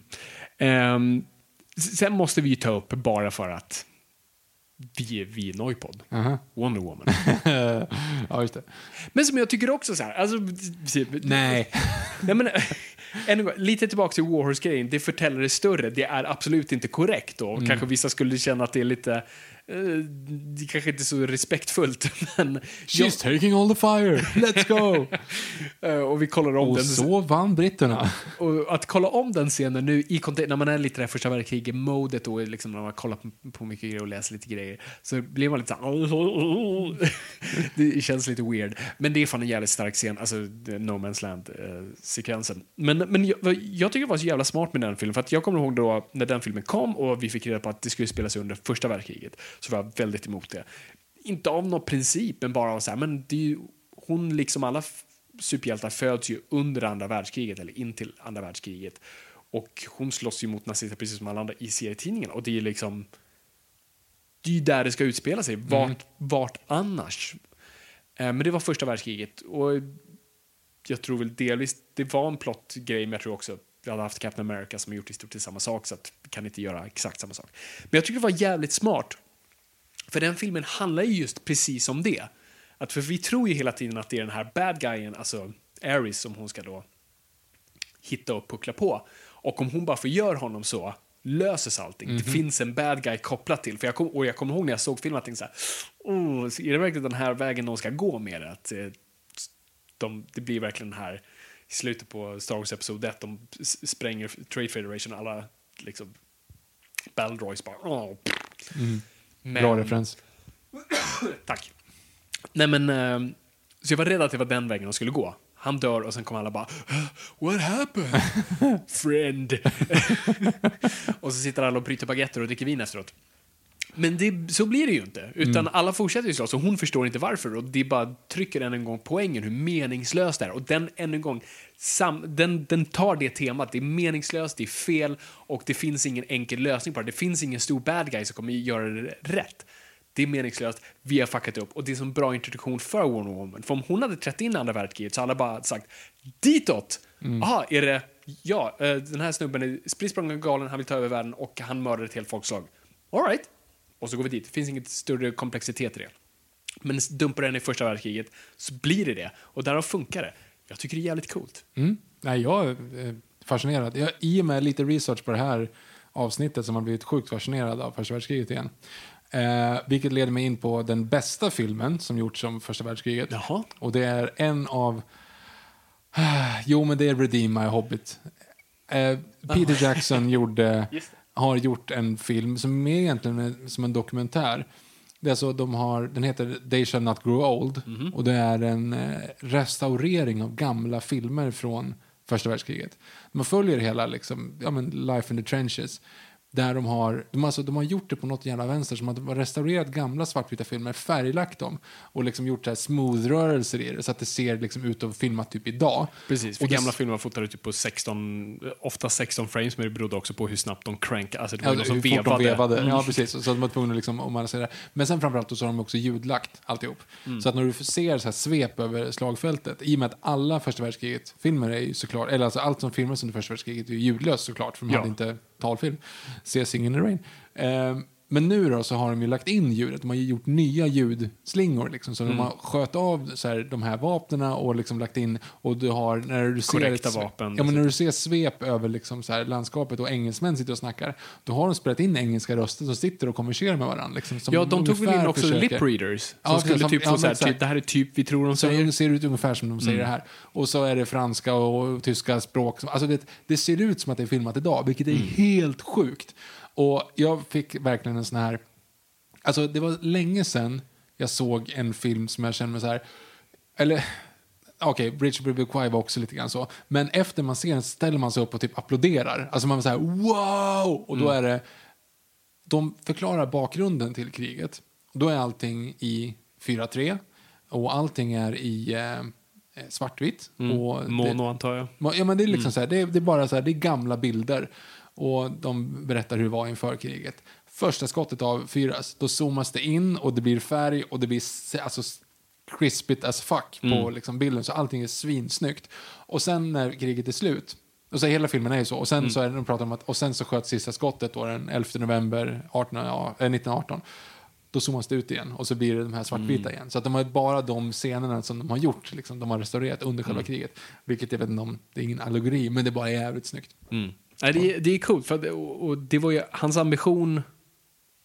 Sen måste vi ta upp, bara för att vi är Noipod. Wonder Woman. Ja, just det. Men som jag tycker också så här, alltså, nej. Men lite tillbaka till War Horse-grejen, det förtäller det större. Det är absolut inte korrekt då. Kanske vissa skulle känna att det är lite det kanske inte är så respektfullt, men... She's taking all the fire, let's go! Och vi kollar om och den. Så vann britterna. Och att kolla om den scenen nu, när man är lite där första världskriget-modet och liksom när man kollar på mycket grejer och läser lite grejer, så blir man lite så det känns lite weird. Men det är fan en jävligt stark scen, alltså No Man's Land-sekvensen. Men jag tycker det var så jävla smart med den filmen, för att jag kommer ihåg då när den filmen kom och vi fick reda på att det skulle spelas under första världskriget, så var jag väldigt emot det. Inte av någon princip, men bara av så här, men det är ju, hon liksom alla superhjältar föds ju under andra världskriget eller in till andra världskriget, och hon slåss ju mot nazister precis som alla andra i serietidningen, och det är liksom det är ju där det ska utspela sig. Vart annars? Men det var första världskriget, och jag tror väl delvis det var en plottgrej, men jag tror också vi hade haft Captain America som har gjort i stort sett samma sak, så att vi kan inte göra exakt samma sak. Men jag tycker det var jävligt smart, för den filmen handlar ju just precis om det. För vi tror ju hela tiden att det är den här bad guyen, alltså Ares, som hon ska då hitta och puckla på. Och om hon bara förgör honom så löses allting. Det finns en bad guy kopplat till. För jag kommer ihåg när jag såg filmen att jag tänkte så här, är det verkligen den här vägen de ska gå med det? Att det blir verkligen den här i slutet på Star Wars Episode 1, de spränger Trade Federation, alla liksom Battle Droids bara Bra referens. Tack. Nej, men så jag var rädd att det var den vägen de skulle gå. Han dör och sen kommer alla bara What happened? Friend. Och så sitter alla och bryter baguetter och dricker vin efteråt. Men så blir det ju inte. Utan alla fortsätter ju slåss och hon förstår inte varför. Och det bara trycker än en gång poängen hur meningslöst det är. Och den än en gång den tar det temat. Det är meningslöst, det är fel, och det finns ingen enkel lösning på det. Det finns ingen stor bad guy som kommer göra det rätt. Det är meningslöst, vi har fuckat upp. Och det är en bra introduktion för Wonder Woman. För om hon hade trätt in i andra världskriget så hade alla bara sagt ditåt! Aha, är det... Ja, den här snubben är spritsprångande galen, han vill ta över världen och han mördar ett helt folkslag. All right. Och så går vi dit. Det finns inget större komplexitet i det. Men dumpar den i första världskriget så blir det. Och därav funkar det. Jag tycker det är jävligt coolt. Nej, jag är fascinerad. I och med lite research på det här avsnittet som har blivit sjukt fascinerad av första världskriget igen. Vilket leder mig in på den bästa filmen som gjorts om första världskriget. Jaha. Och det är en av... men det är Redeem My Hobbit. Peter Jackson har gjort en film som är egentligen som en dokumentär. Det är så den heter They Shall Not Grow Old. Och det är en restaurering av gamla filmer från första världskriget. Man följer hela liksom, Life in the Trenches. Där de har gjort det på något jävla vänster, som att de har restaurerat gamla svartvita filmer, färglagt dem och liksom gjort så här smooth-rörelser i det så att det ser liksom ut att filma typ idag. Precis, för gamla filmer fotade typ på 16 frames, men det berodde också på hur snabbt de crankade. Alltså det var någon som vevade. Ja, precis. Så de var tvungna liksom, om man säger det. Men sen framförallt så har de också ljudlagt alltihop. Så att när du ser så här svep över slagfältet, i och med att alla första världskriget filmer är ju såklart, eller alltså allt som filmas under första världskriget är ju ljudlöst såklart, för de hade inte talfilm. Se Singing in the Rain. Men nu då så har de ju lagt in ljudet. De har ju gjort nya ljudslingor liksom, så de har sköt av så här, de här vapnena och liksom lagt in, och du har när du korrekta ser vapen. Ja, men när du ser svep över liksom så här landskapet och engelsmän sitter och snackar, då har de spelat in engelska röster som sitter och konverserar med varandra liksom, som de tog väl in också lip readers som skulle typ få så här, typ, det här är typ vi tror de säger. Så det ser ut ungefär som de säger det här. Och så är det franska och tyska språk. Alltså det ser ut som att det är filmat idag, vilket är helt sjukt. Och jag fick verkligen en sån här... Alltså det var länge sedan jag såg en film som jag kände mig så här... Eller... Okej, Bridge of Brooklyn var också lite grann så. Men efter man ser den ställer man sig upp och typ applåderar. Alltså man var så här, wow! Och då är det... De förklarar bakgrunden till kriget. Då är allting i 4:3. Och allting är i svartvitt. Och mono antar jag. Ja, men det är liksom så här, det är bara så här, det är gamla bilder. Och de berättar hur det var inför kriget. Första skottet avfyras, då zoomas det in och det blir färg och det blir alltså crispigt as fuck på liksom bilden, så allting är svinsnyggt. Och sen när kriget är slut, och så hela filmen är ju så, och sen så är det, de pratar om att, och sen så sköt sista skottet då den 11 november 1918. Då zoomas det ut igen och så blir det de här svartvita igen. Så att de har bara de scenerna som de har gjort, liksom, de har restaurerat under själva kriget. Vilket jag vet inte om, det är ingen allegori, men det bara är jävligt snyggt. Nej, det är coolt, för och det var ju hans ambition.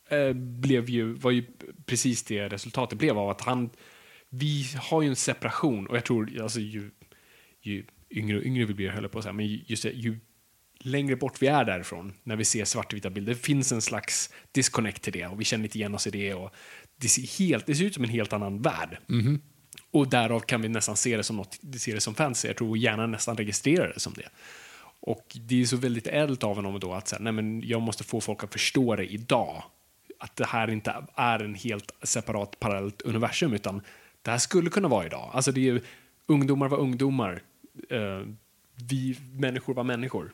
var ju precis det resultatet blev av att vi har ju en separation, och jag tror alltså ju yngre och yngre vi blir, höll jag på att säga, men just det, ju längre bort vi är därifrån när vi ser svartvita bilder, det finns en slags disconnect till det, och vi känner inte igen oss i det, och det ser ut som en helt annan värld. Och därav kan vi nästan se det som något, se det som fantasy. Jag tror gärna nästan registrera det som det. Och det är så väldigt ädelt av honom då att säga, nej men jag måste få folk att förstå det idag. Att det här inte är en helt separat parallellt universum, utan det här skulle kunna vara idag. Alltså det är ju, ungdomar var ungdomar. Vi människor var människor.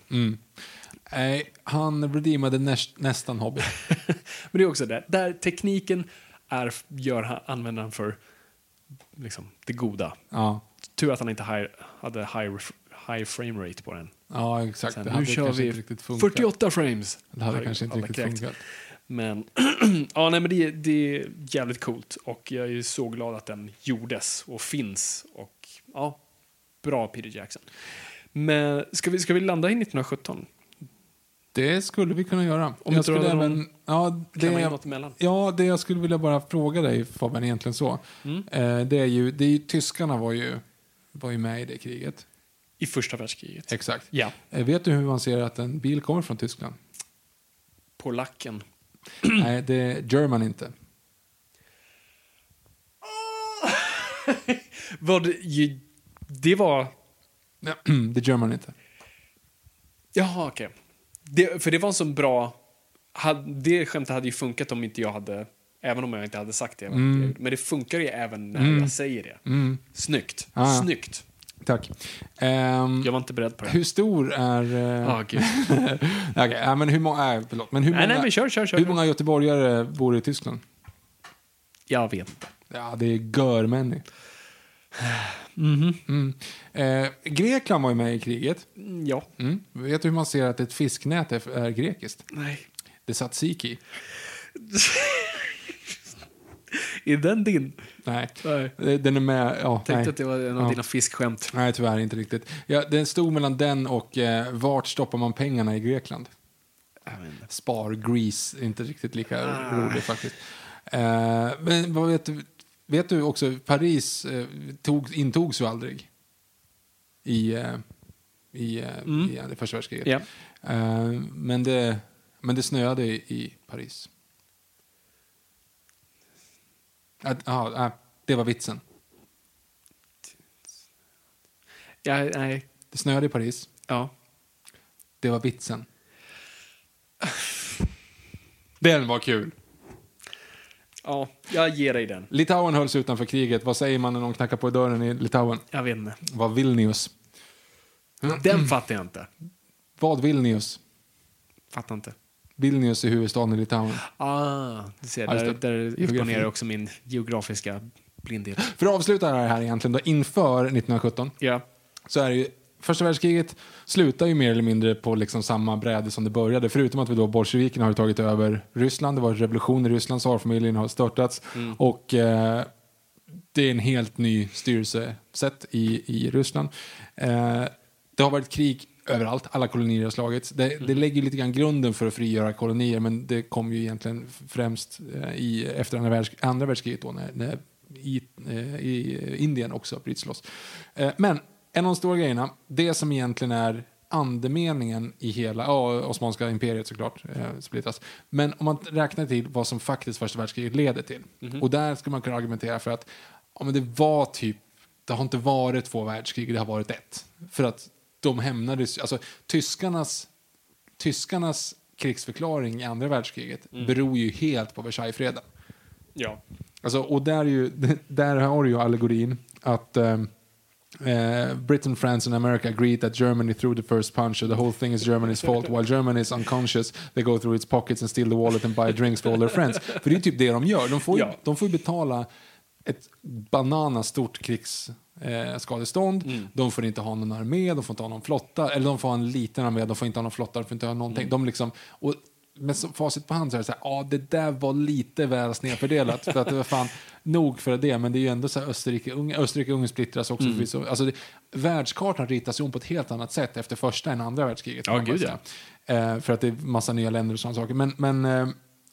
Han redeemade nästan hobby. Men det är också det. Där tekniken gör användaren för liksom, det goda. Ja. Tur att han inte hade high frame rate på den. Ja, exakt. Sen, det nu hade kör kanske vi inte riktigt funkat. 48 frames. Det hade kanske inte riktigt kräkt. funkat. Men, ja, nej, men det är jävligt coolt. Och jag är så glad att den gjordes och finns. Och ja, bra Peter Jackson. Men ska vi landa i 1917? Det skulle vi kunna göra. Om jag skulle skulle även, det jag skulle vilja bara fråga dig, Fabian, egentligen så. Det är ju tyskarna var ju med i det kriget. I första världskriget. Exakt. Ja. Vet du hur man ser att en bil kommer från Tyskland? Polacken. Nej, det är German inte. Det var... Det är German inte. Jaha, okej. För det var en sån bra... Det skämtet hade ju funkat om inte jag hade... Även om jag inte hade sagt det. Men det funkar ju även när jag säger det. Snyggt. Snyggt. Tack. Jag var inte beredd på det. Hur stor är... Gud. Okay, men hur många... förlåt, men men kör. Hur många göteborgare bor i Tyskland? Jag vet inte. Ja, det är görmänni. Grekland var ju med i kriget. Ja. Vet du hur man ser att ett fisknät är grekiskt? Nej. Det är tzatziki. Är den din? Nej. Den är med... Ja, tänkte att det var en av dina fiskskämt. Nej, tyvärr inte riktigt. Ja, den stod mellan den och vart stoppar man pengarna i Grekland? Spar, Greece, inte riktigt lika roligt faktiskt. Men vad vet du också, Paris intogs ju aldrig i det första världskriget. Ja. Men det snöade i Paris. Det var vitsen. Ja, nej. Det snöade i Paris. Ja. Det var vitsen. Den var kul. Ja, jag ger dig den. Litauen hölls utanför kriget. Vad säger man när någon knackar på dörren i Litauen? Jag vet inte. Vad Vilnius? Den fattar jag inte. Vad Vilnius? Fattar inte. Vilnius är huvudstaden i Litauen. Du ser, där exponerar också min geografiska blindhet. För att avsluta det här egentligen då, inför 1917 så är det ju, första världskriget slutar ju mer eller mindre på liksom samma bräde som det började, förutom att vi då bolsjevikerna har tagit över Ryssland. Det var revolution i Ryssland, tsarfamiljen har störtats och det är en helt ny styrelsesätt i Ryssland. Det har varit krig överallt, alla kolonier har slagits. Det lägger lite grann grunden för att frigöra kolonier, men det kom ju egentligen främst efter andra världskriget då, när i Indien också bryts loss. Men en av de stora grejerna, det som egentligen är andemeningen i hela Osmanska imperiet såklart splittras. Men om man räknar till vad som faktiskt första världskriget leder till. Och där skulle man kunna argumentera för att men det har inte varit 2 världskrig, det har varit 1. För att de hämnades, alltså tyskarnas krigsförklaring i andra världskriget beror ju helt på Versaillesfreden. Ja. Alltså, och där har du ju allegorin att Britain, France and America agree that Germany threw the first punch, so the whole thing is Germany's fault. While Germany is unconscious, they go through its pockets and steal the wallet and buy drinks for all their friends. För det är typ det de gör. De får ju betala ett bananastort krigsskadestånd. De får inte ha någon armé, de får inte ha någon flotta, eller de får ha en liten armé, de får inte ha någon flotta, de får inte ha någonting. De liksom, och med facit på hand så är det så här, det där var lite väl snedfördelat för att det var fan nog för det, men det är ju ändå så här Österrike-Ungern splittras också förvisso. Alltså världskartan ritas ju om på ett helt annat sätt efter första än andra världskriget. Ja, gud ja. För att det är massa nya länder och sådana saker. Men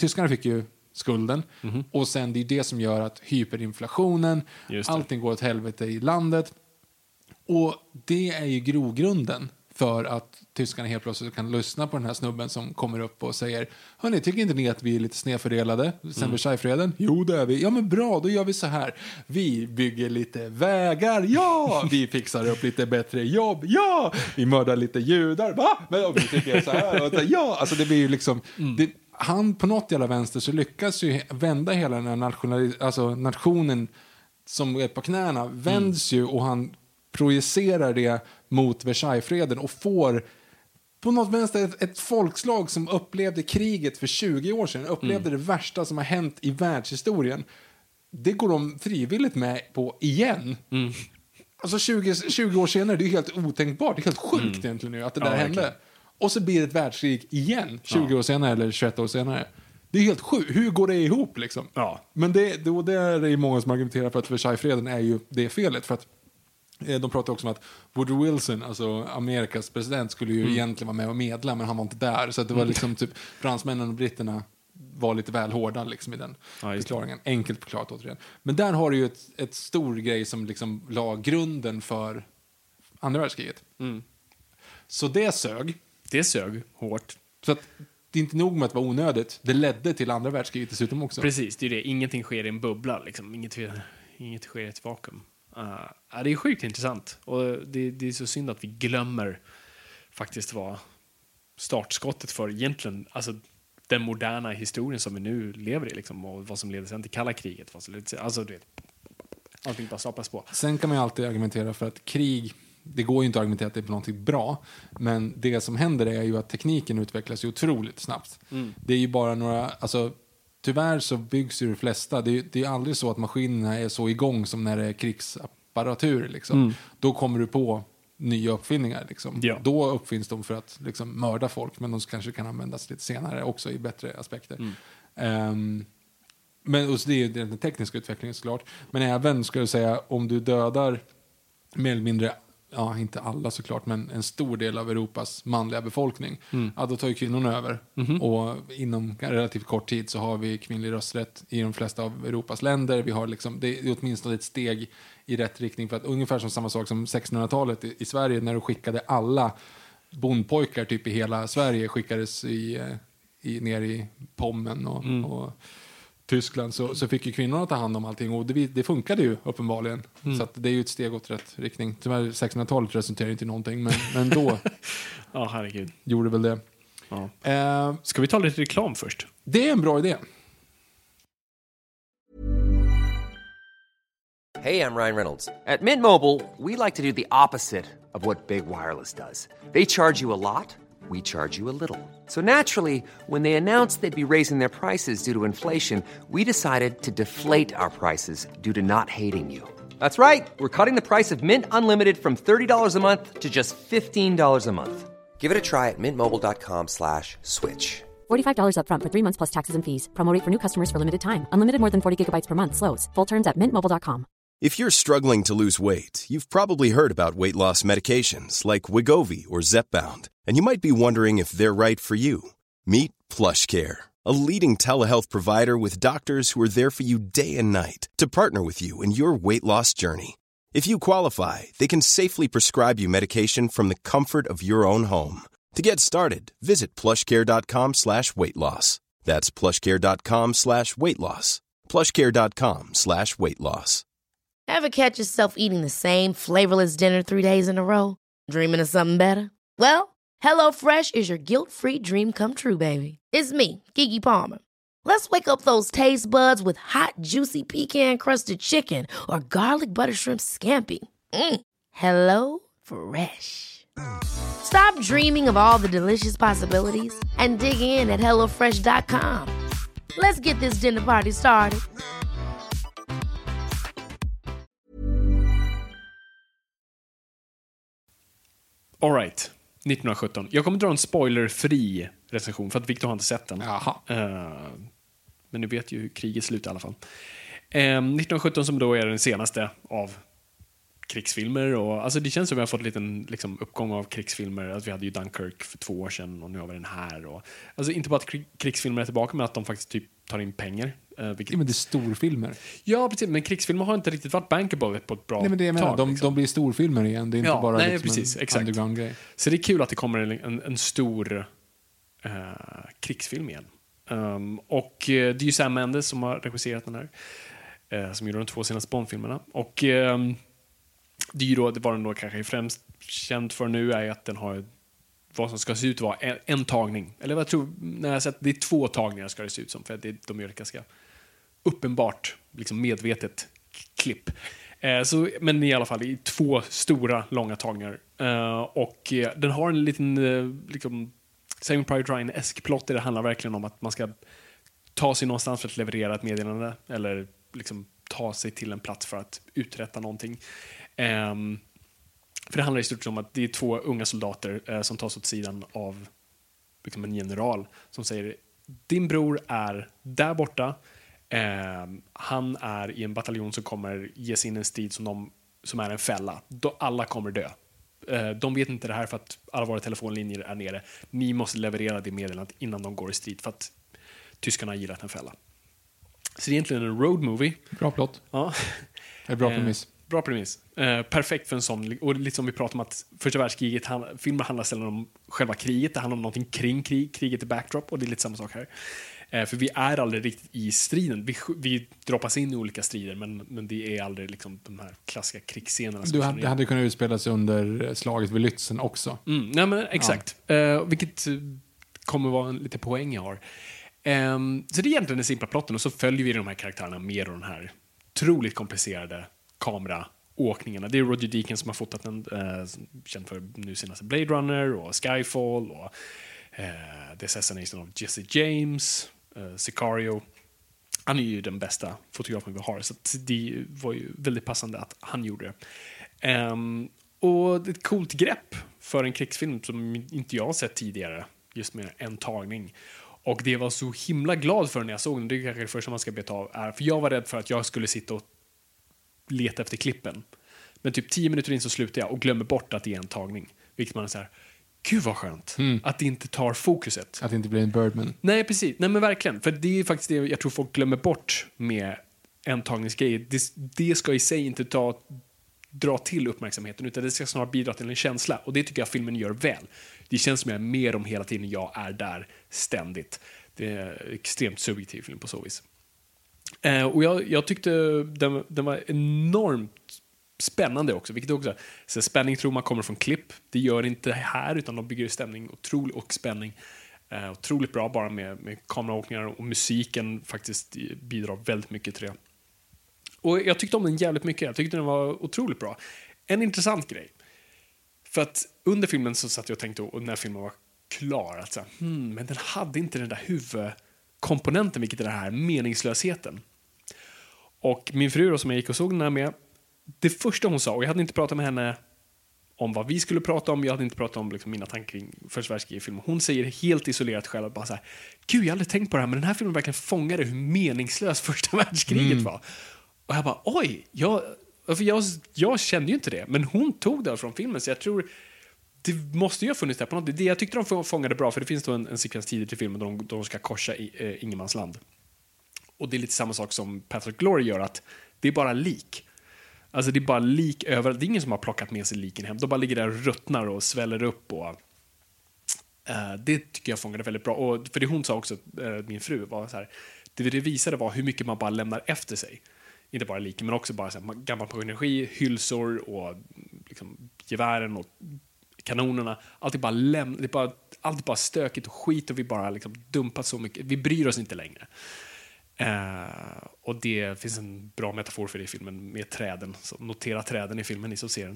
tyskarna fick ju skulden. Och sen det är det som gör att hyperinflationen, allting går åt helvete i landet. Och det är ju grogrunden för att tyskarna helt plötsligt kan lyssna på den här snubben som kommer upp och säger: hörni, tycker inte ni att vi är lite snedfördelade sen Versaillesfreden? Jo, det är vi. Ja, men bra, då gör vi så här. Vi bygger lite vägar, ja! Vi fixar upp lite bättre jobb, ja! Vi mördar lite judar, va? Men vi tycker så här, och så, ja! Alltså det blir ju liksom... Han på något jävla vänster så lyckas ju vända hela den här nationen som är på knäna, vänds ju, och han projicerar det mot Versaillesfreden och får på något vänster ett folkslag som upplevde kriget för 20 år sedan, upplevde det värsta som har hänt i världshistorien. Det går de frivilligt med på igen. Alltså 20 år senare, det är helt otänkbart, det är helt sjukt egentligen nu att det där hände. Och så blir det ett världskrig igen 20 år senare eller 21 år senare. Det är helt sjukt. Hur går det ihop liksom? Ja. Men det är det många som argumenterar för att Versaillesfreden är ju det felet, för att de pratar också om att Woodrow Wilson, alltså Amerikas president, skulle ju egentligen vara med och medla, men han var inte där. Så att det var liksom typ fransmännen och britterna var lite väl hårda liksom i den förklaringen. Enkelt förklarat återigen. Men där har du ju ett stor grej som liksom la grunden för andra världskriget. Så det sög. Det sög hårt. Så att det är inte nog med att vara onödigt. Det ledde till andra världskriget dessutom också. Precis, det är det. Ingenting sker i en bubbla liksom. Inget sker i ett vakuum. Det är sjukt intressant. Och det är så synd att vi glömmer faktiskt vad startskottet för egentligen, alltså den moderna historien som vi nu lever i liksom, och vad som ledde sen till kalla kriget. Alltså du vet, allting bara staplas på. Sen kan man ju alltid argumentera för att krig, det går ju inte att argumentera att det är på någonting bra, men det som händer är ju att tekniken utvecklas ju otroligt snabbt. Det är ju bara några, alltså tyvärr så byggs ju de flesta, det är aldrig så att maskinerna är så igång som när det är krigsapparatur liksom. Då kommer du på nya uppfinningar liksom. Ja. Då uppfinns de för att liksom mörda folk, men de kanske kan användas lite senare också i bättre aspekter. Men och det är ju den tekniska utvecklingen såklart, men även ska jag säga, om du dödar mer eller mindre, ja, inte alla såklart, men en stor del av Europas manliga befolkning, ja, då tar ju kvinnorna över. Och inom relativt kort tid så har vi kvinnlig rösträtt i de flesta av Europas länder. Vi har liksom, det är åtminstone ett steg i rätt riktning, för att ungefär som samma sak som 1600-talet i Sverige, när du skickade alla bondpojkar typ i hela Sverige skickades ner i Pommen och Tyskland, så fick ju kvinnorna ta hand om allting, och det funkade ju uppenbarligen. Så att det är ju ett steg åt rätt riktning. Tyvärr 1600-talet resulterar inte i någonting, men då herregud. Gjorde väl det. Ska vi ta lite reklam först? Det är en bra idé. Hey, I'm Ryan Reynolds. At Mint Mobile, we like to do the opposite of what Big Wireless does. They charge you a lot. We charge you a little. So naturally, when they announced they'd be raising their prices due to inflation, we decided to deflate our prices due to not hating you. That's right. We're cutting the price of Mint Unlimited from $30 a month to just $15 a month. Give it a try at mintmobile.com/switch. $45 up front for 3 months plus taxes and fees. Promo rate for new customers for limited time. Unlimited more than 40 gigabytes per month. Slows full terms at mintmobile.com. If you're struggling to lose weight, you've probably heard about weight loss medications like Wegovy or Zepbound, and you might be wondering if they're right for you. Meet PlushCare, a leading telehealth provider with doctors who are there for you day and night to partner with you in your weight loss journey. If you qualify, they can safely prescribe you medication from the comfort of your own home. To get started, visit plushcare.com/weightloss. That's plushcare.com/weightloss. plushcare.com/weightloss. Ever catch yourself eating the same flavorless dinner 3 days in a row? Dreaming of something better? Well, HelloFresh is your guilt-free dream come true, baby. It's me, Keke Palmer. Let's wake up those taste buds with hot, juicy pecan-crusted chicken or garlic butter shrimp scampi. Hello Fresh. Stop dreaming of all the delicious possibilities and dig in at HelloFresh.com. Let's get this dinner party started. All right. 1917. Jag kommer dra en spoilerfri recension för att Victor har inte sett den. Men ni vet ju hur kriget slutar i alla fall. 1917 som då är den senaste av krigsfilmer. Och, alltså det känns som att vi har fått en liten liksom, uppgång av krigsfilmer. Alltså, vi hade ju Dunkirk för 2 år sedan och nu har vi den här. Och, alltså inte bara att krigsfilmer är tillbaka, men att de faktiskt typ tar in pengar. Ja, men det är storfilmer. Ja, precis. Men krigsfilmer har inte riktigt varit bankable på ett bra nej, men det jag menar, tag. de blir storfilmer igen. Det är inte bara nej, liksom precis, en exakt. underground-grej. Så det är kul att det kommer en stor krigsfilm igen. Och det är ju Sam Mendes som har regisserat den här. Som gjorde de 2 senaste Bond-filmerna. Och det är ju då, det var den då kanske främst känd för nu är att den har vad som ska se ut vara en tagning. Eller vad jag tror, när jag har sett, det är 2 tagningar ska det se ut som. För att de gör det ganska uppenbart, liksom medvetet klipp. Men i alla fall i 2 stora, långa tagningar. Och den har en liten liksom, Saving Private Ryan-esk plott där det handlar verkligen om att man ska ta sig någonstans för att leverera ett meddelande eller liksom ta sig till en plats för att uträtta någonting. För det handlar i stort om att det är 2 unga soldater som tas åt sidan av liksom en general som säger din bror är där borta. Han är i en bataljon som kommer ge sig in i en strid som är en fälla. Då alla kommer dö. De vet inte det här för att alla våra telefonlinjer är nere. Ni måste leverera det meddelandet innan de går i strid för att tyskarna har gillat en fälla. Så det är egentligen en road movie. Bra plott. Ja. Bra premiss. Bra premiss. Perfekt för en sån. Och lite som vi pratade om att första världskriget, filmer handlar sällan om själva kriget. Det handlar om någonting kring kriget i backdrop. Och det är lite samma sak här. För vi är aldrig riktigt i striden. Vi droppas in i olika strider, men det är aldrig liksom de här klassiska krigsscenerna. Det hade kunnat utspelas under slaget vid Lützen också. Nej, men exakt. Ja. Vilket kommer vara en lite poäng jag har. Så det är egentligen den simpla plotten och så följer vi de här karaktärerna mer och den här otroligt komplicerade kameraåkningarna. Det är Roger Deakins som har fotat den, känd för nu senaste Blade Runner och Skyfall och The Assassination of Jesse James, Sicario. Han är ju den bästa fotografen vi har, så det var ju väldigt passande att han gjorde det. Och det är ett coolt grepp för en krigsfilm som inte jag har sett tidigare, just med en tagning. Och det var så himla glad för när jag såg den. Det är kanske det första man ska beta av. För jag var rädd för att jag skulle sitta och leta efter klippen. Men typ 10 minuter in så slutar jag och glömmer bort att det är en tagning. Vilket man är så här, gud vad skönt. Att det inte tar fokuset. Att det inte blir en Birdman. Nej, precis. Nej, men verkligen. För det är faktiskt det jag tror folk glömmer bort med en tagningsgrej. Det ska i sig inte dra till uppmärksamheten, utan det ska snarare bidra till en känsla. Och det tycker jag filmen gör väl. Det känns som jag är mer om hela tiden. Jag är där ständigt. Det är extremt subjektiv film på så vis. Och jag tyckte den var enormt spännande också. Vilket också, så spänning tror man kommer från klipp. Det gör inte här, utan de bygger stämning och spänning. Otroligt bra bara med kameraåkningar, och musiken faktiskt bidrar väldigt mycket till det. Och jag tyckte om den jävligt mycket. Jag tyckte den var otroligt bra. En intressant grej. För att under filmen så satt jag och tänkte, och när filmen var klar, att men den hade inte den där huvudkomponenten, vilket är den här meningslösheten. Och min fru då, som jag gick och såg den här med, det första hon sa, och jag hade inte pratat med henne om vad vi skulle prata om, jag hade inte pratat om liksom mina tankar kring första världskriget i filmen. Hon säger helt isolerat själv bara så här: gud, jag har aldrig tänkt på det här, men den här filmen verkligen fångade hur meningslös första världskriget var. Och jag bara, oj, jag kände ju inte det. Men hon tog det från filmen, så jag tror det måste ju ha funnits där på något. Det jag tyckte de fångade bra, för det finns då en sekvens tidigt i filmen då de ska korsa i ingenmansland. Och det är lite samma sak som Patrick Glory gör, att det är bara lik. Alltså det är bara lik överallt. Det är ingen som har plockat med sig liken hem. De bara ligger där och ruttnar och sväller upp. Och, det tycker jag fångade väldigt bra. Och för det hon sa också, min fru, var så här, det visade var hur mycket man bara lämnar efter sig. Inte bara liken, men också bara så här, gammal på energi, hylsor och liksom, gevären och kanonerna. Allt är bara stökigt och skit, och vi bara liksom dumpar så mycket. Vi bryr oss inte längre. Och det finns en bra metafor för det i filmen med träden. Så notera träden i filmen, ni som ser den.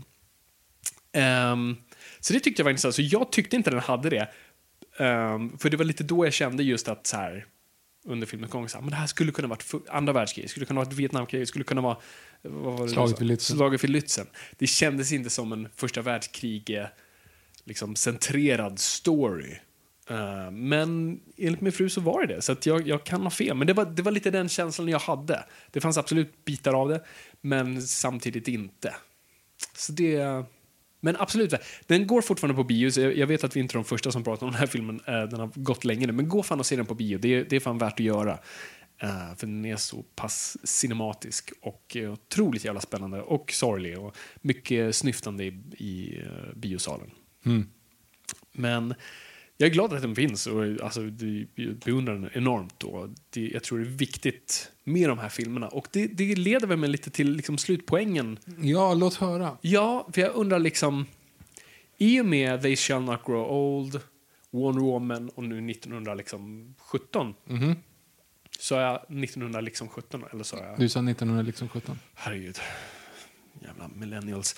Så det tyckte jag var intressant. Så jag tyckte inte den hade det. För det var lite då jag kände just att så här, under filmens gång, så här, men det här skulle kunna vara andra världskrig, skulle kunna vara ett Vietnamkrig, skulle kunna vara slaget vid Lützen. Det kändes inte som en första världskrig liksom centrerad story. Men enligt min fru så var det. Så att jag kan ha fel. Men det var lite den känslan jag hade. Det fanns absolut bitar av det, men samtidigt inte. Så det... Men absolut, den går fortfarande på bio. Så jag vet att vi inte är de första som pratar om den här filmen. Den har gått länge nu. Men gå fan och se den på bio. Det är fan värt att göra. För den är så pass cinematisk och otroligt jävla spännande och sorglig och mycket snyftande i biosalen. Men jag är glad att den finns och alltså, beundrar den enormt. Och jag tror det är viktigt med de här filmerna. Och det leder väl mig lite till liksom, slutpoängen. Ja, låt höra. Ja, för jag undrar liksom, i och med They Shall Not Grow Old, Wonder Woman och nu 1917. Så jag 1917 eller så jag... Du sa 1917. Herregud. Jävla millennials.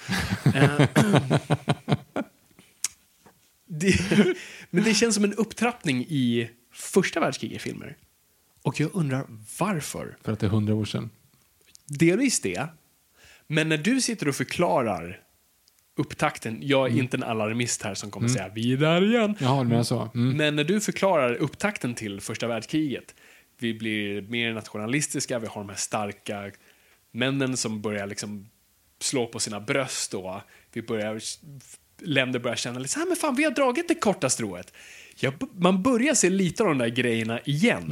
Men det känns som en upptrappning i första världskriget-filmer. Och jag undrar varför. För att det är 100 år sedan. Delvis det. Men när du sitter och förklarar upptakten, jag är inte en alarmist här som kommer säga vi är där igen. Jaha, men så. Men när du förklarar upptakten till första världskriget, vi blir mer nationalistiska, vi har de här starka männen som börjar liksom slå på sina bröst och länder börjar känna lite så här, men fan, vi har dragit det korta strået. Man börjar se lite av de där grejerna igen.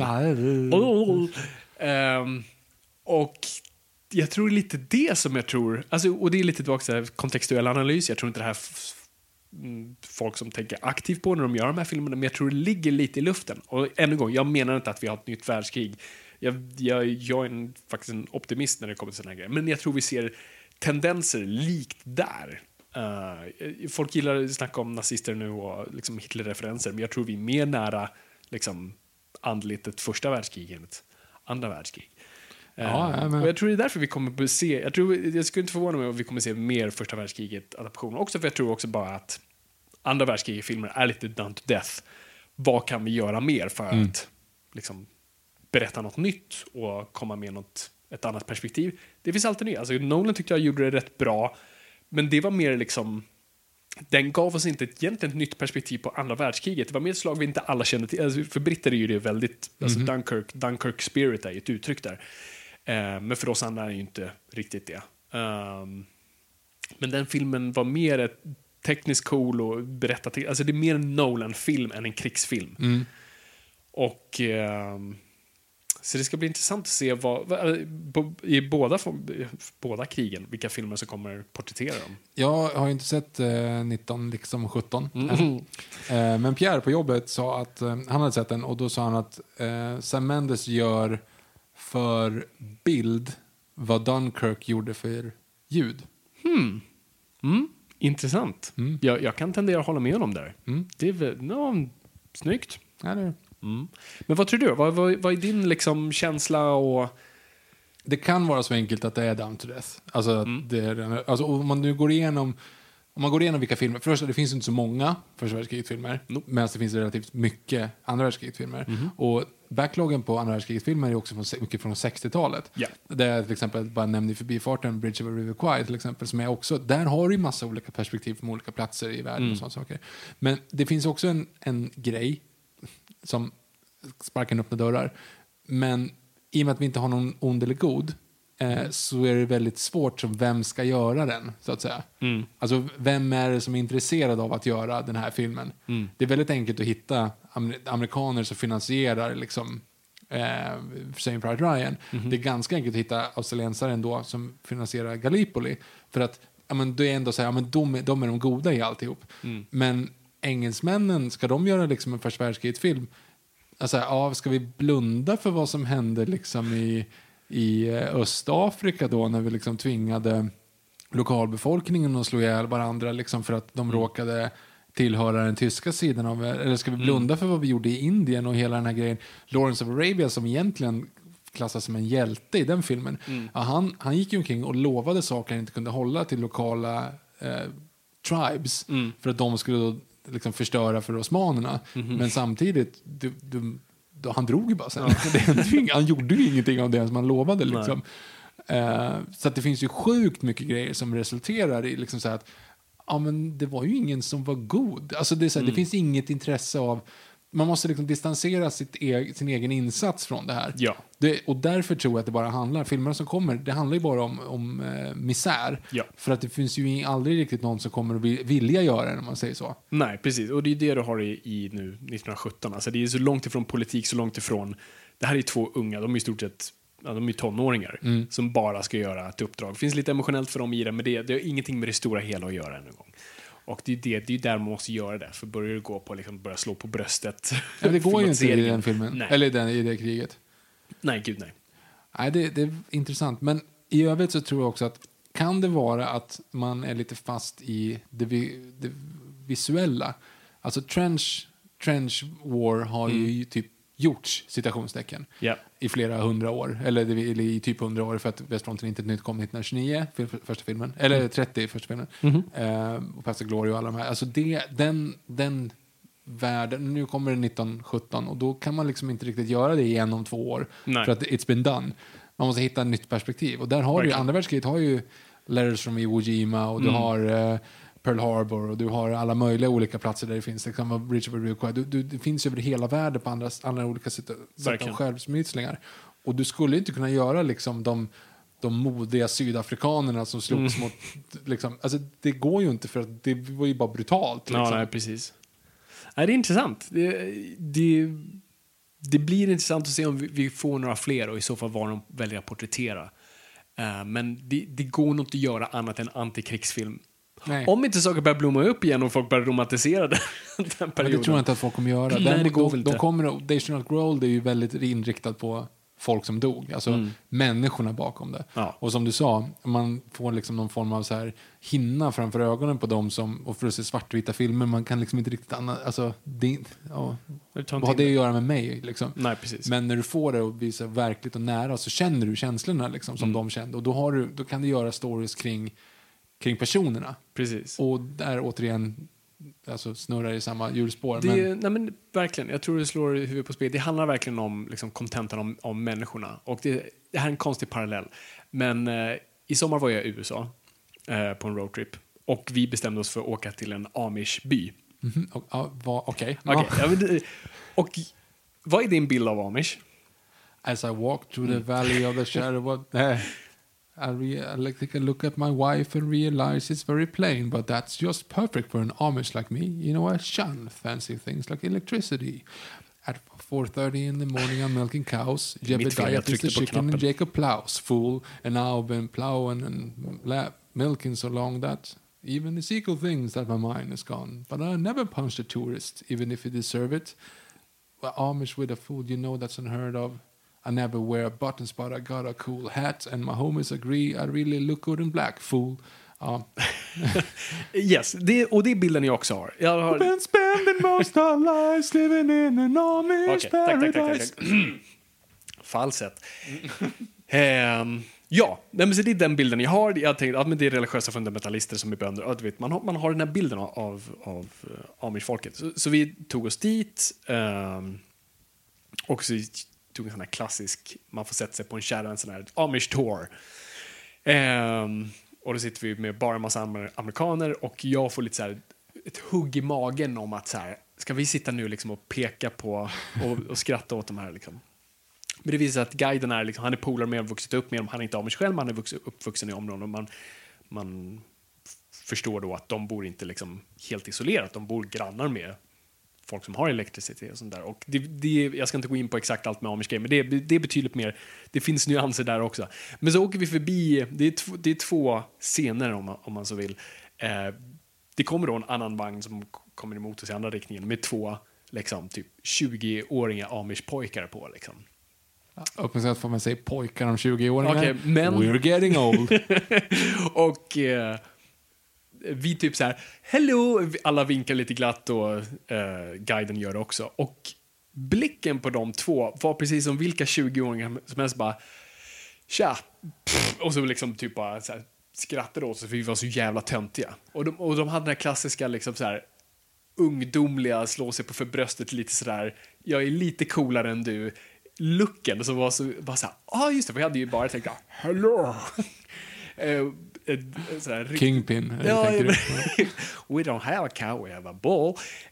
Och jag tror lite det som jag tror, alltså, och det är lite tillbaka kontextuell analys, jag tror inte det här folk som tänker aktivt på när de gör de här filmerna, men jag tror det ligger lite i luften. Och ännu en gång, jag menar inte att vi har ett nytt världskrig. Jag är faktiskt en optimist när det kommer till sådana här grejer, men jag tror vi ser tendenser likt där. Folk gillar att snacka om nazister nu och liksom Hitler-referenser, men jag tror vi är mer nära liksom, andligt ett första världskrig än ett andra världskrig. Och jag tror det är därför vi kommer att se, jag skulle inte förvåna mig om vi kommer att se mer första världskriget-adaptioner också, för jag tror också bara att andra världskriget-filmer är lite done to death. Vad kan vi göra mer för att liksom, berätta något nytt och komma med ett annat perspektiv? Det finns alltid nytt. Alltså, Nolan tyckte jag gjorde det rätt bra, men det var mer liksom, den gav oss inte egentligen ett nytt perspektiv på andra världskriget. Det var mer ett slag vi inte alla kände till. Alltså, för britter är ju det väldigt, alltså Dunkirk spirit är ju ett uttryck där. Men för oss andra är det ju inte riktigt det. Men den filmen var mer ett tekniskt cool och berätta till. Alltså det är mer en Nolan-film än en krigsfilm. Och så det ska bli intressant att se i båda krigen, vilka filmer som kommer porträttera dem. Jag har ju inte sett 19 liksom 17. Men Pierre på jobbet sa att han hade sett den, och då sa han att Sam Mendes gör för bild vad Dunkirk gjorde för ljud. Intressant. Jag kan tendera att hålla med honom där. Det är väl snyggt. Ja, det. Men vad tror du? Vad är din liksom känsla? Och det kan vara så enkelt att det är down to death. Alltså, om man nu går igenom vilka filmer, först det finns inte så många första världskriget-filmer, medan det finns relativt mycket andra världskriget-filmer. Och backloggen på andra världskriget-filmer är också mycket från 60-talet. Det är till exempel, bara nämnde i förbifarten, Bridge of a River Kwai till exempel, som är också, där har du ju massa olika perspektiv från olika platser i världen och sådana saker. Men det finns också en grej som sparkar upp med dörrar. Men i och med att vi inte har någon ond eller god, så är det väldigt svårt som vem ska göra den, så att säga. Alltså, vem är det som är intresserad av att göra den här filmen? Det är väldigt enkelt att hitta amerikaner som finansierar liksom Saving Private Ryan. Det är ganska enkelt att hitta australiensare ändå som finansierar Gallipoli, för att det är ändå så här, de är de goda i alltihop. Men engelsmännen, ska de göra liksom en första världskriget-film? Alltså, ska vi blunda för vad som hände liksom i Östafrika då, när vi liksom tvingade lokalbefolkningen att slå ihjäl varandra liksom för att de råkade tillhöra den tyska sidan av, eller ska vi blunda för vad vi gjorde i Indien och hela den här grejen? Lawrence of Arabia, som egentligen klassas som en hjälte i den filmen, han gick ju omkring och lovade saker han inte kunde hålla till lokala tribes för att de skulle då liksom förstöra för osmanerna. Men samtidigt han drog ju bara sen. Han gjorde ju ingenting av det som han lovade liksom. Så att det finns ju sjukt mycket grejer som resulterar i liksom så här att men det var ju ingen som var god. Alltså det är så här, det finns inget intresse av man måste liksom distansera sin egen insats från det här. Ja. Och därför tror jag att det bara handlar, filmerna som kommer, det handlar ju bara om misär. Ja. För att det finns ju aldrig riktigt någon som kommer att vilja göra det, om man säger så. Nej, precis. Och det är det du har i nu 1917. Alltså det är så långt ifrån politik, så långt ifrån... Det här är 2 unga, de är i stort sett de är tonåringar som bara ska göra ett uppdrag. Det finns lite emotionellt för dem i det, men det har ingenting med det stora hela att göra en gång. Och det är där man måste göra det. För börjar det gå på liksom, börja slå på bröstet. Ja, det går ju inte i den filmen. Nej. Eller i det kriget. Nej, gud nej. Nej, det är intressant. Men i övrigt så tror jag också att kan det vara att man är lite fast i det visuella. Alltså Trench War har ju typ gjorts, citationstecken, i flera 100 år. Eller i typ 100 år, för att Västfronten inte nytt kom 1929, första filmen. Eller 30, första filmen. Och Pastor Glory och alla de här. Alltså den världen, nu kommer det 1917 och då kan man liksom inte riktigt göra det igen om 2 år. Nej. För att it's been done. Man måste hitta ett nytt perspektiv. Och där har du ju, andra världskriget har ju Letters from Iwo Jima och du har Pearl Harbor och du har alla möjliga olika platser där det finns. Det kan vara Bridge of Rio. Det finns över hela världen på andra olika sätt av självsmytslingar. Och du skulle inte kunna göra liksom de modiga sydafrikanerna som slogs mot liksom, alltså det går ju inte för att det var ju bara brutalt liksom. Ja, nej, precis. Nej, det är intressant. Det blir intressant att se om vi får några fler och i så fall vad de väljer att porträttera. Men det går nog inte att göra annat än antikrigsfilm. Nej. Om inte saker börjar blomma upp igen och folk börjar romantisera den perioden. Ja, det tror jag inte att folk kommer göra. Nej, det går väl inte. They Should Not Grow, det är ju väldigt inriktat på folk som dog. Alltså människorna bakom det. Ja. Och som du sa, man får liksom någon form av så här hinna framför ögonen på dem som, och för att se svartvita filmer, man kan liksom inte riktigt alltså vad har det att göra med mig liksom? Nej, precis. Men när du får det och visar verkligt och nära så känner du känslorna liksom, som de kände. Och då kan du göra stories kring personerna. Precis. Och där återigen alltså snurrar i samma hjulspår. Nej, men verkligen, jag tror det slår i huvudet på spel. Det handlar verkligen om liksom, kontentan om människorna. Och det här är en konstig parallell. Men i sommar var jag i USA på en roadtrip. Och vi bestämde oss för att åka till en Amish-by. Okej. Och vad är din bild av Amish? As I walk through the valley of the shadow of... I take a look at my wife and realize it's very plain, but that's just perfect for an Amish like me. You know, I shun fancy things like electricity. At 4:30 in the morning I'm milking cows. Jebediah is the chicken and Jacob plows. Fool, and now I've been plowing and milking so long that even Ezekiel thinks that my mind is gone. But I never punched a tourist, even if he deserve it. Well, Amish with a fool, you know that's unheard of. I never wear buttons, but I got a cool hat, and my homies agree I really look good in black, fool. Yes, det är bilden jag också har. Jag har... been spending most of lives living in an Amish paradise. Tack. Falsett. Ja, men så det är den bilden jag har. Jag tänkte att det är religiösa fundamentalister som är bönder. Du vet, man har den här bilden av Amish-folket. Så vi tog oss dit och så tog en sån här klassisk, man får sätta sig på en kärra, en sån här Amish tour. Och då sitter vi med bara en massa amerikaner och jag får lite så här ett hugg i magen om att så här, ska vi sitta nu liksom och peka på och skratta åt de här liksom. Men det visar sig att guiden är liksom, han är polare med dem, vuxit upp med dem, han är inte Amish själv, men han är uppvuxen i områden och man förstår då att de bor inte liksom helt isolerat, de bor grannar med folk som har elektricitet och sånt där. Och jag ska inte gå in på exakt allt med Amish-grejer, men det är betydligt mer, det finns nyanser där också. Men så åker vi förbi, det är 2 scener om man så vill. Det kommer då en annan vagn som kommer emot oss i andra riktningen med 2 liksom, typ 20-åriga Amish-pojkar på liksom. Uppmärksamt får man säga pojkar om 20-åringar. Okay, men... We're getting old. Och vi typ så här, hello, alla vinkar lite glatt och guiden gör det också. Och blicken på de 2 var precis som vilka 20-åringar som helst bara, tja, och så liksom typ bara så här, skrattade åt sig för vi var så jävla töntiga. Och de hade den här klassiska liksom så här ungdomliga, slå sig för bröstet lite sådär, jag är lite coolare än du, looken som var så bara så här, just det, för jag hade ju bara tänkt, hello. Kingpin. Ja, we don't have a cow, we have a bull.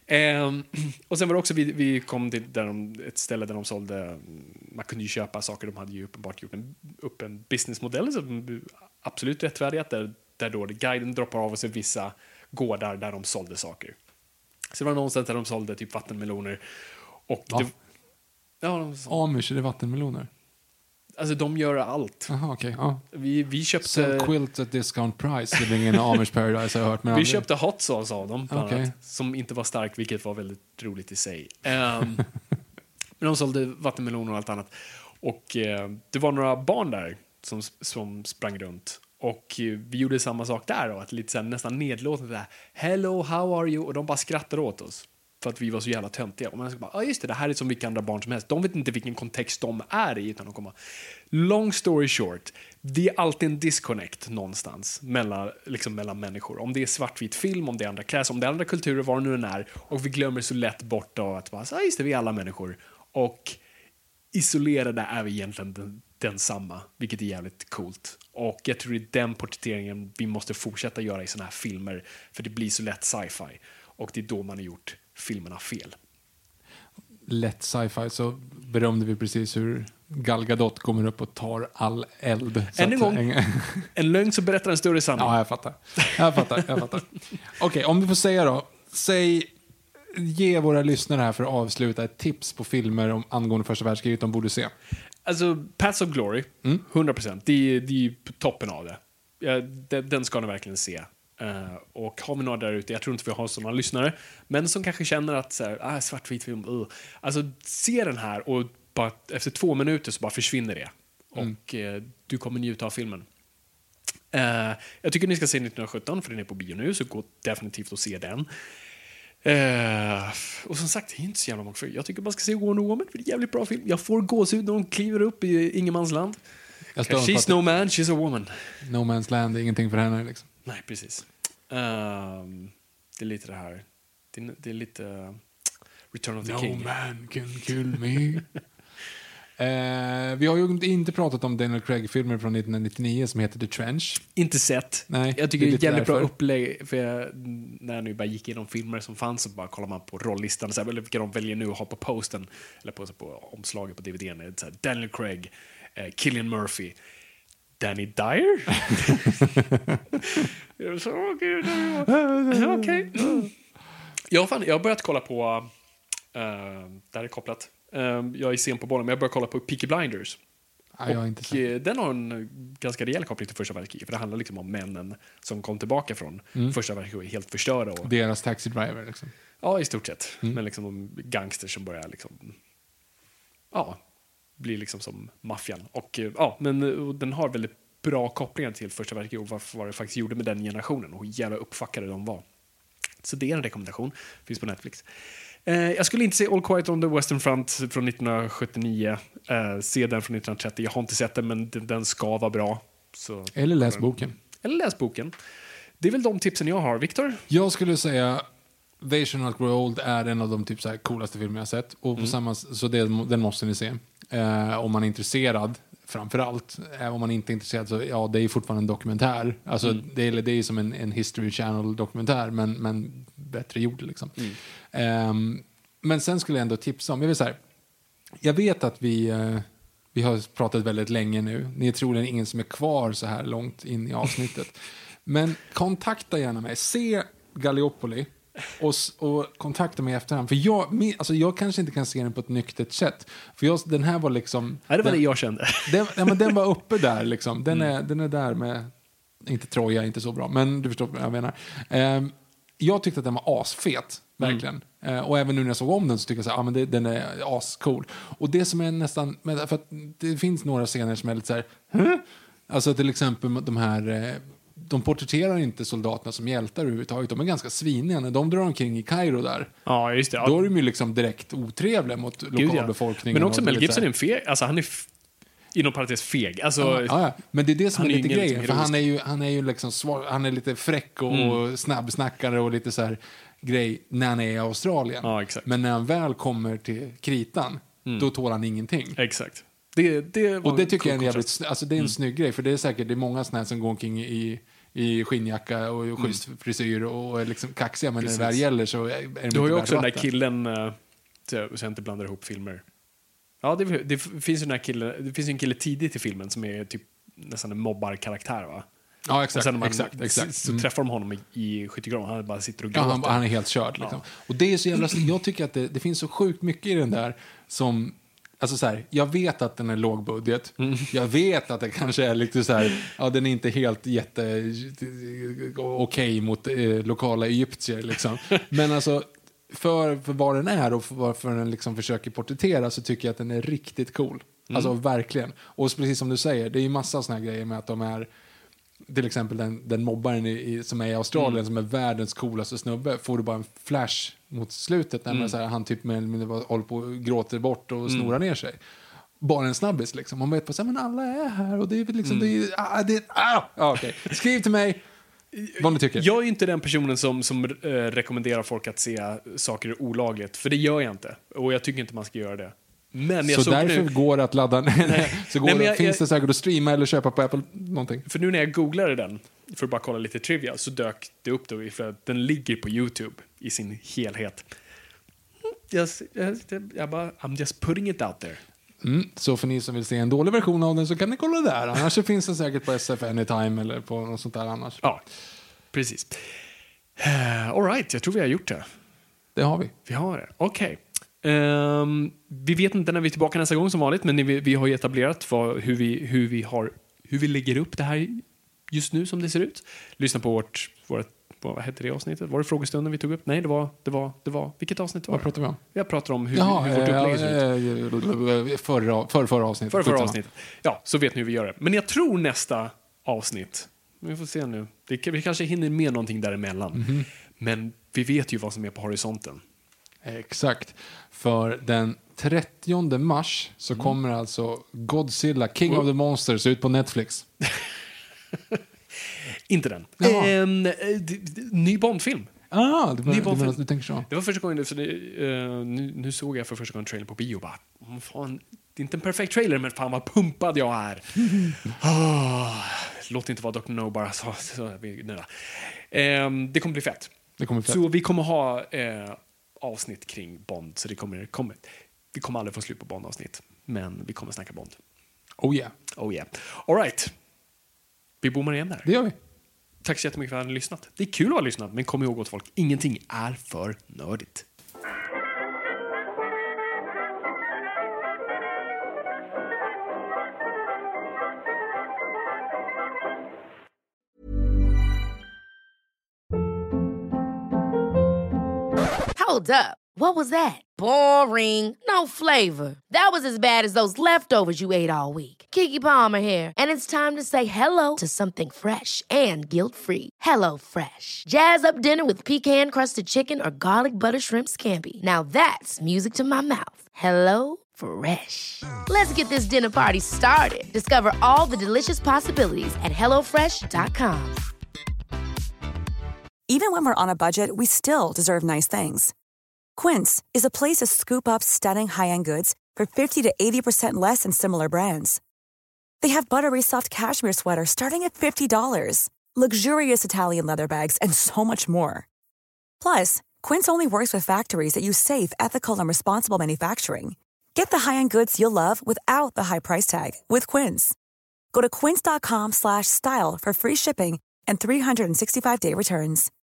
Och sen var det också, vi kom till ett ställe där de sålde, man kunde ju köpa saker, de hade ju uppenbart gjort upp en businessmodell som absolut rättfärdigt, där då guiden droppar av oss vissa gårdar där de sålde saker. Så det var någonstans där de sålde typ vattenmeloner. Och Amish, är det vattenmeloner? Alltså de gör allt. Aha, okej. Ja. Vi köpte... Sell quilt at discount price, living in Amish paradise, har jag hört. Vi köpte hot sauce av dem, bland Okay. annat, som inte var stark, vilket var väldigt roligt i sig. Men de sålde vattenmeloner och allt annat. Och det var några barn där som sprang runt. Och vi gjorde samma sak där då, att lite så här, nästan nedlåtande där. Hello, how are you? Och de bara skrattade åt oss. För att vi var så jävla töntiga. Och man ska bara, just det här är som vilka andra barn som helst. De vet inte vilken kontext de är i, utan de kommer. Long story short, det är alltid en disconnect någonstans mellan människor. Om det är svartvit film, om det är andra kläder, om det är andra kulturer, vad det nu än är. Och vi glömmer så lätt bort av att bara, just det, vi är alla människor. Och isolerade är vi egentligen densamma, vilket är jävligt coolt. Och jag tror det är den porträtteringen vi måste fortsätta göra i såna här filmer, för det blir så lätt sci-fi. Och det är då man har gjort filmerna fel. Lätt sci-fi, så berömde vi precis hur Gal Gadot kommer upp och tar all eld. Än en gång, en lögn så berättar en större sanning. Ja, jag fattar. Okej, om du får säga då. Ge våra lyssnare här, för att avsluta, ett tips på filmer angående första världskriget de borde se. Alltså, Paths of Glory, 100%. Det är ju toppen av det. Den ska ni verkligen se. Och har vi några där ute, jag tror inte vi har sådana lyssnare, men som kanske känner att så här, svartvit film, alltså se den här och bara, efter 2 minuter så bara försvinner det. Och du kommer njuta av filmen. Jag tycker ni ska se 1917, för den är på bio nu, så gå definitivt och se den. Och som sagt, det är inte så jävla många för. Jag tycker man ska se Wonder Woman, för det är en jävligt bra film. Jag får gåshud när de kliver upp i ingenmansland. She's no man, she's a woman. No man's land är ingenting för henne liksom. Nej, precis. Det är lite det här. Det är lite Return of the King. No man can kill me. Vi har ju inte pratat om Daniel Craig-filmer från 1999 som heter The Trench. Inte sett. Nej, jag tycker det är ett jävligt bra upplägg. För när jag nu bara gick igenom filmer som fanns, så bara kollar man på rolllistan, så här, eller vilka de väljer nu att ha på posten, eller på omslaget på DVD:n. Så här, Daniel Craig, Cillian Murphy, Danny Dyer. Okej. Jag har börjat kolla på där är kopplat. Jag är sen på bollen, men jag börjar kolla på Peaky Blinders. Ja, jag har inte sett. Den har en ganska rejäl koppling till första världskriget, för det handlar liksom om männen som kom tillbaka från första världskriget helt förstörda. Och, deras taxi driver liksom. Ja, i stort sett. Men liksom de gangsters som börjar liksom, blir liksom som maffian. Och men den har väldigt bra kopplingar till första världskriget och vad det faktiskt gjorde med den generationen och hur jävla uppfackade de var. Så det är en rekommendation. Finns på Netflix. Jag skulle inte se All Quiet on the Western Front från 1979. Se den från 1930. Jag har inte sett den, men den ska vara bra. Så, eller läs boken. Det är väl de tipsen jag har. Victor? Jag skulle säga They Shall Not Grow Old är en av de typ så här coolaste filmer jag har sett. Och på så den måste ni se. Om man är intresserad, framförallt. Om man inte är intresserad, så det är fortfarande en dokumentär. Alltså, det är som en History Channel-dokumentär, men bättre gjord liksom. Men sen skulle jag ändå tipsa om, jag vet att vi har pratat väldigt länge nu. Ni är troligen ingen som är kvar så här långt in i avsnittet. Men kontakta gärna mig. Se Gallipoli och kontakta mig i efterhand. För jag kanske inte kan se den på ett nyktert sätt. För den här var liksom... Ja, det var det jag kände. Den var uppe där liksom. Den är där med... Inte Troja, inte så bra. Men du förstår vad jag menar. Jag tyckte att den var asfet. Verkligen. Och även nu när jag såg om den så tycker jag att den är ascool. Och det som är nästan... För att det finns några scener som är lite så här... Alltså till exempel de här... De porträtterar inte soldaterna som hjältar överhuvudtaget. De är ganska sviniga när de drar omkring i Kairo där. Ja, just det. Ja. Då är de ju liksom direkt otrevliga mot lokalbefolkningen. Men också Mel Gibson är en feg. Alltså han är inom parentes feg. Alltså, men det är det som är lite grejen. Liksom för han är ju liksom han är lite fräck och snabbsnackare och lite så här grej när han är i Australien. Ja, exakt. Men när han väl kommer till kritan, då tål han ingenting. Exakt. Och det tycker jag är en jävligt, alltså det är en snygg grej, för det är säkert det är många såna här som går omkring i i skinnjacka och schysst frisyr och är liksom kaxiga, men när det väl gäller så är det Du har ju inte också den där vatten. killen, så jag inte blandar ihop filmer. Ja, det finns ju den här killen, det finns ju en kille tidigt i filmen som är typ nästan en mobbarkaraktär, va? Ja, Och exakt. sen när man exakt. så träffar de honom i skyttegraven, han bara sitter och Ja, gråter. han är helt körd. Liksom. Och det är så jävla... Jag tycker att det finns så sjukt mycket i den där som... Alltså så här, jag vet att den är lågbudget. Jag vet att det kanske är lite så här... Ja, den är inte helt okej mot lokala egyptier, liksom. Men alltså... För vad den är och varför den liksom försöker porträttera, så tycker jag att den är riktigt cool. Alltså verkligen. Och precis som du säger, det är ju massa såna här grejer med att de är... Till exempel den mobbaren som är i Australien som är världens coolaste snubbe, får du bara en flash mot slutet när man, så här, han typ håller på och gråter bort och snorar ner sig. Bara en snabbis liksom. Man vet på så här, men alla är här och det är liksom okej. Skriv till mig vad ni tycker. Jag är inte den personen som rekommenderar folk att se saker olagligt, för det gör jag inte. Och jag tycker inte man ska göra det. Men jag så därför går det att ladda finns det säkert att streama eller köpa på Apple någonting. För nu när jag googlade den för att bara kolla lite trivia, så dök det upp då, för att den ligger på YouTube i sin helhet. Jag bara, I'm just putting it out there. Så för ni som vill se en dålig version av den så kan ni kolla där. Annars så finns den säkert på SF Anytime eller på något sånt där annars. Ja, precis. All right, jag tror vi har gjort det. Det har vi. Vi har det, okej. Vi vet inte när vi är tillbaka nästa gång som vanligt, men vi har ju etablerat hur vi lägger upp det här just nu som det ser ut. Lyssna på vårt vad hette det avsnittet? Var det frågestunden vi tog upp? Nej, det var vilket avsnitt var det? Vad pratar vi om? Jag pratar om hur vårt upplägg ser ut. Förra avsnittet. Förra avsnittet. Ja, så vet ni hur vi gör det. Men jag tror nästa avsnitt, vi får se nu. Vi kanske hinner med någonting däremellan. Men vi vet ju vad som är på horisonten. Exakt. För den 30 mars så kommer alltså Godzilla, King of the Monsters ut på Netflix. Inte den. Ny Bond-film. Du tänker så. Det var första gången, så nu såg jag för första gången trailer på bio. Bara, fan, det är inte en perfekt trailer, men fan vad pumpad jag är. Låt inte vara Dr. No bara så det kommer bli fett. Så vi kommer ha avsnitt kring Bond, så vi kommer aldrig få slut på Bond-avsnitt, men vi kommer snacka Bond. Oh yeah. All right. Vi bommar igen där. Det gör vi. Tack så jättemycket för att ni har lyssnat. Det är kul att ha lyssnat, men kom ihåg åt folk, ingenting är för nördigt. Hold up. What was that? Boring. No flavor. That was as bad as those leftovers you ate all week. Keke Palmer here, and it's time to say hello to something fresh and guilt-free. Hello Fresh. Jazz up dinner with pecan-crusted chicken or garlic butter shrimp scampi. Now that's music to my mouth. Hello Fresh. Let's get this dinner party started. Discover all the delicious possibilities at hellofresh.com. Even when we're on a budget, we still deserve nice things. Quince is a place to scoop up stunning high-end goods for 50 to 80% less than similar brands. They have buttery soft cashmere sweaters starting at $50, luxurious Italian leather bags, and so much more. Plus, Quince only works with factories that use safe, ethical, and responsible manufacturing. Get the high-end goods you'll love without the high price tag with Quince. Go to quince.com/style for free shipping and 365-day returns.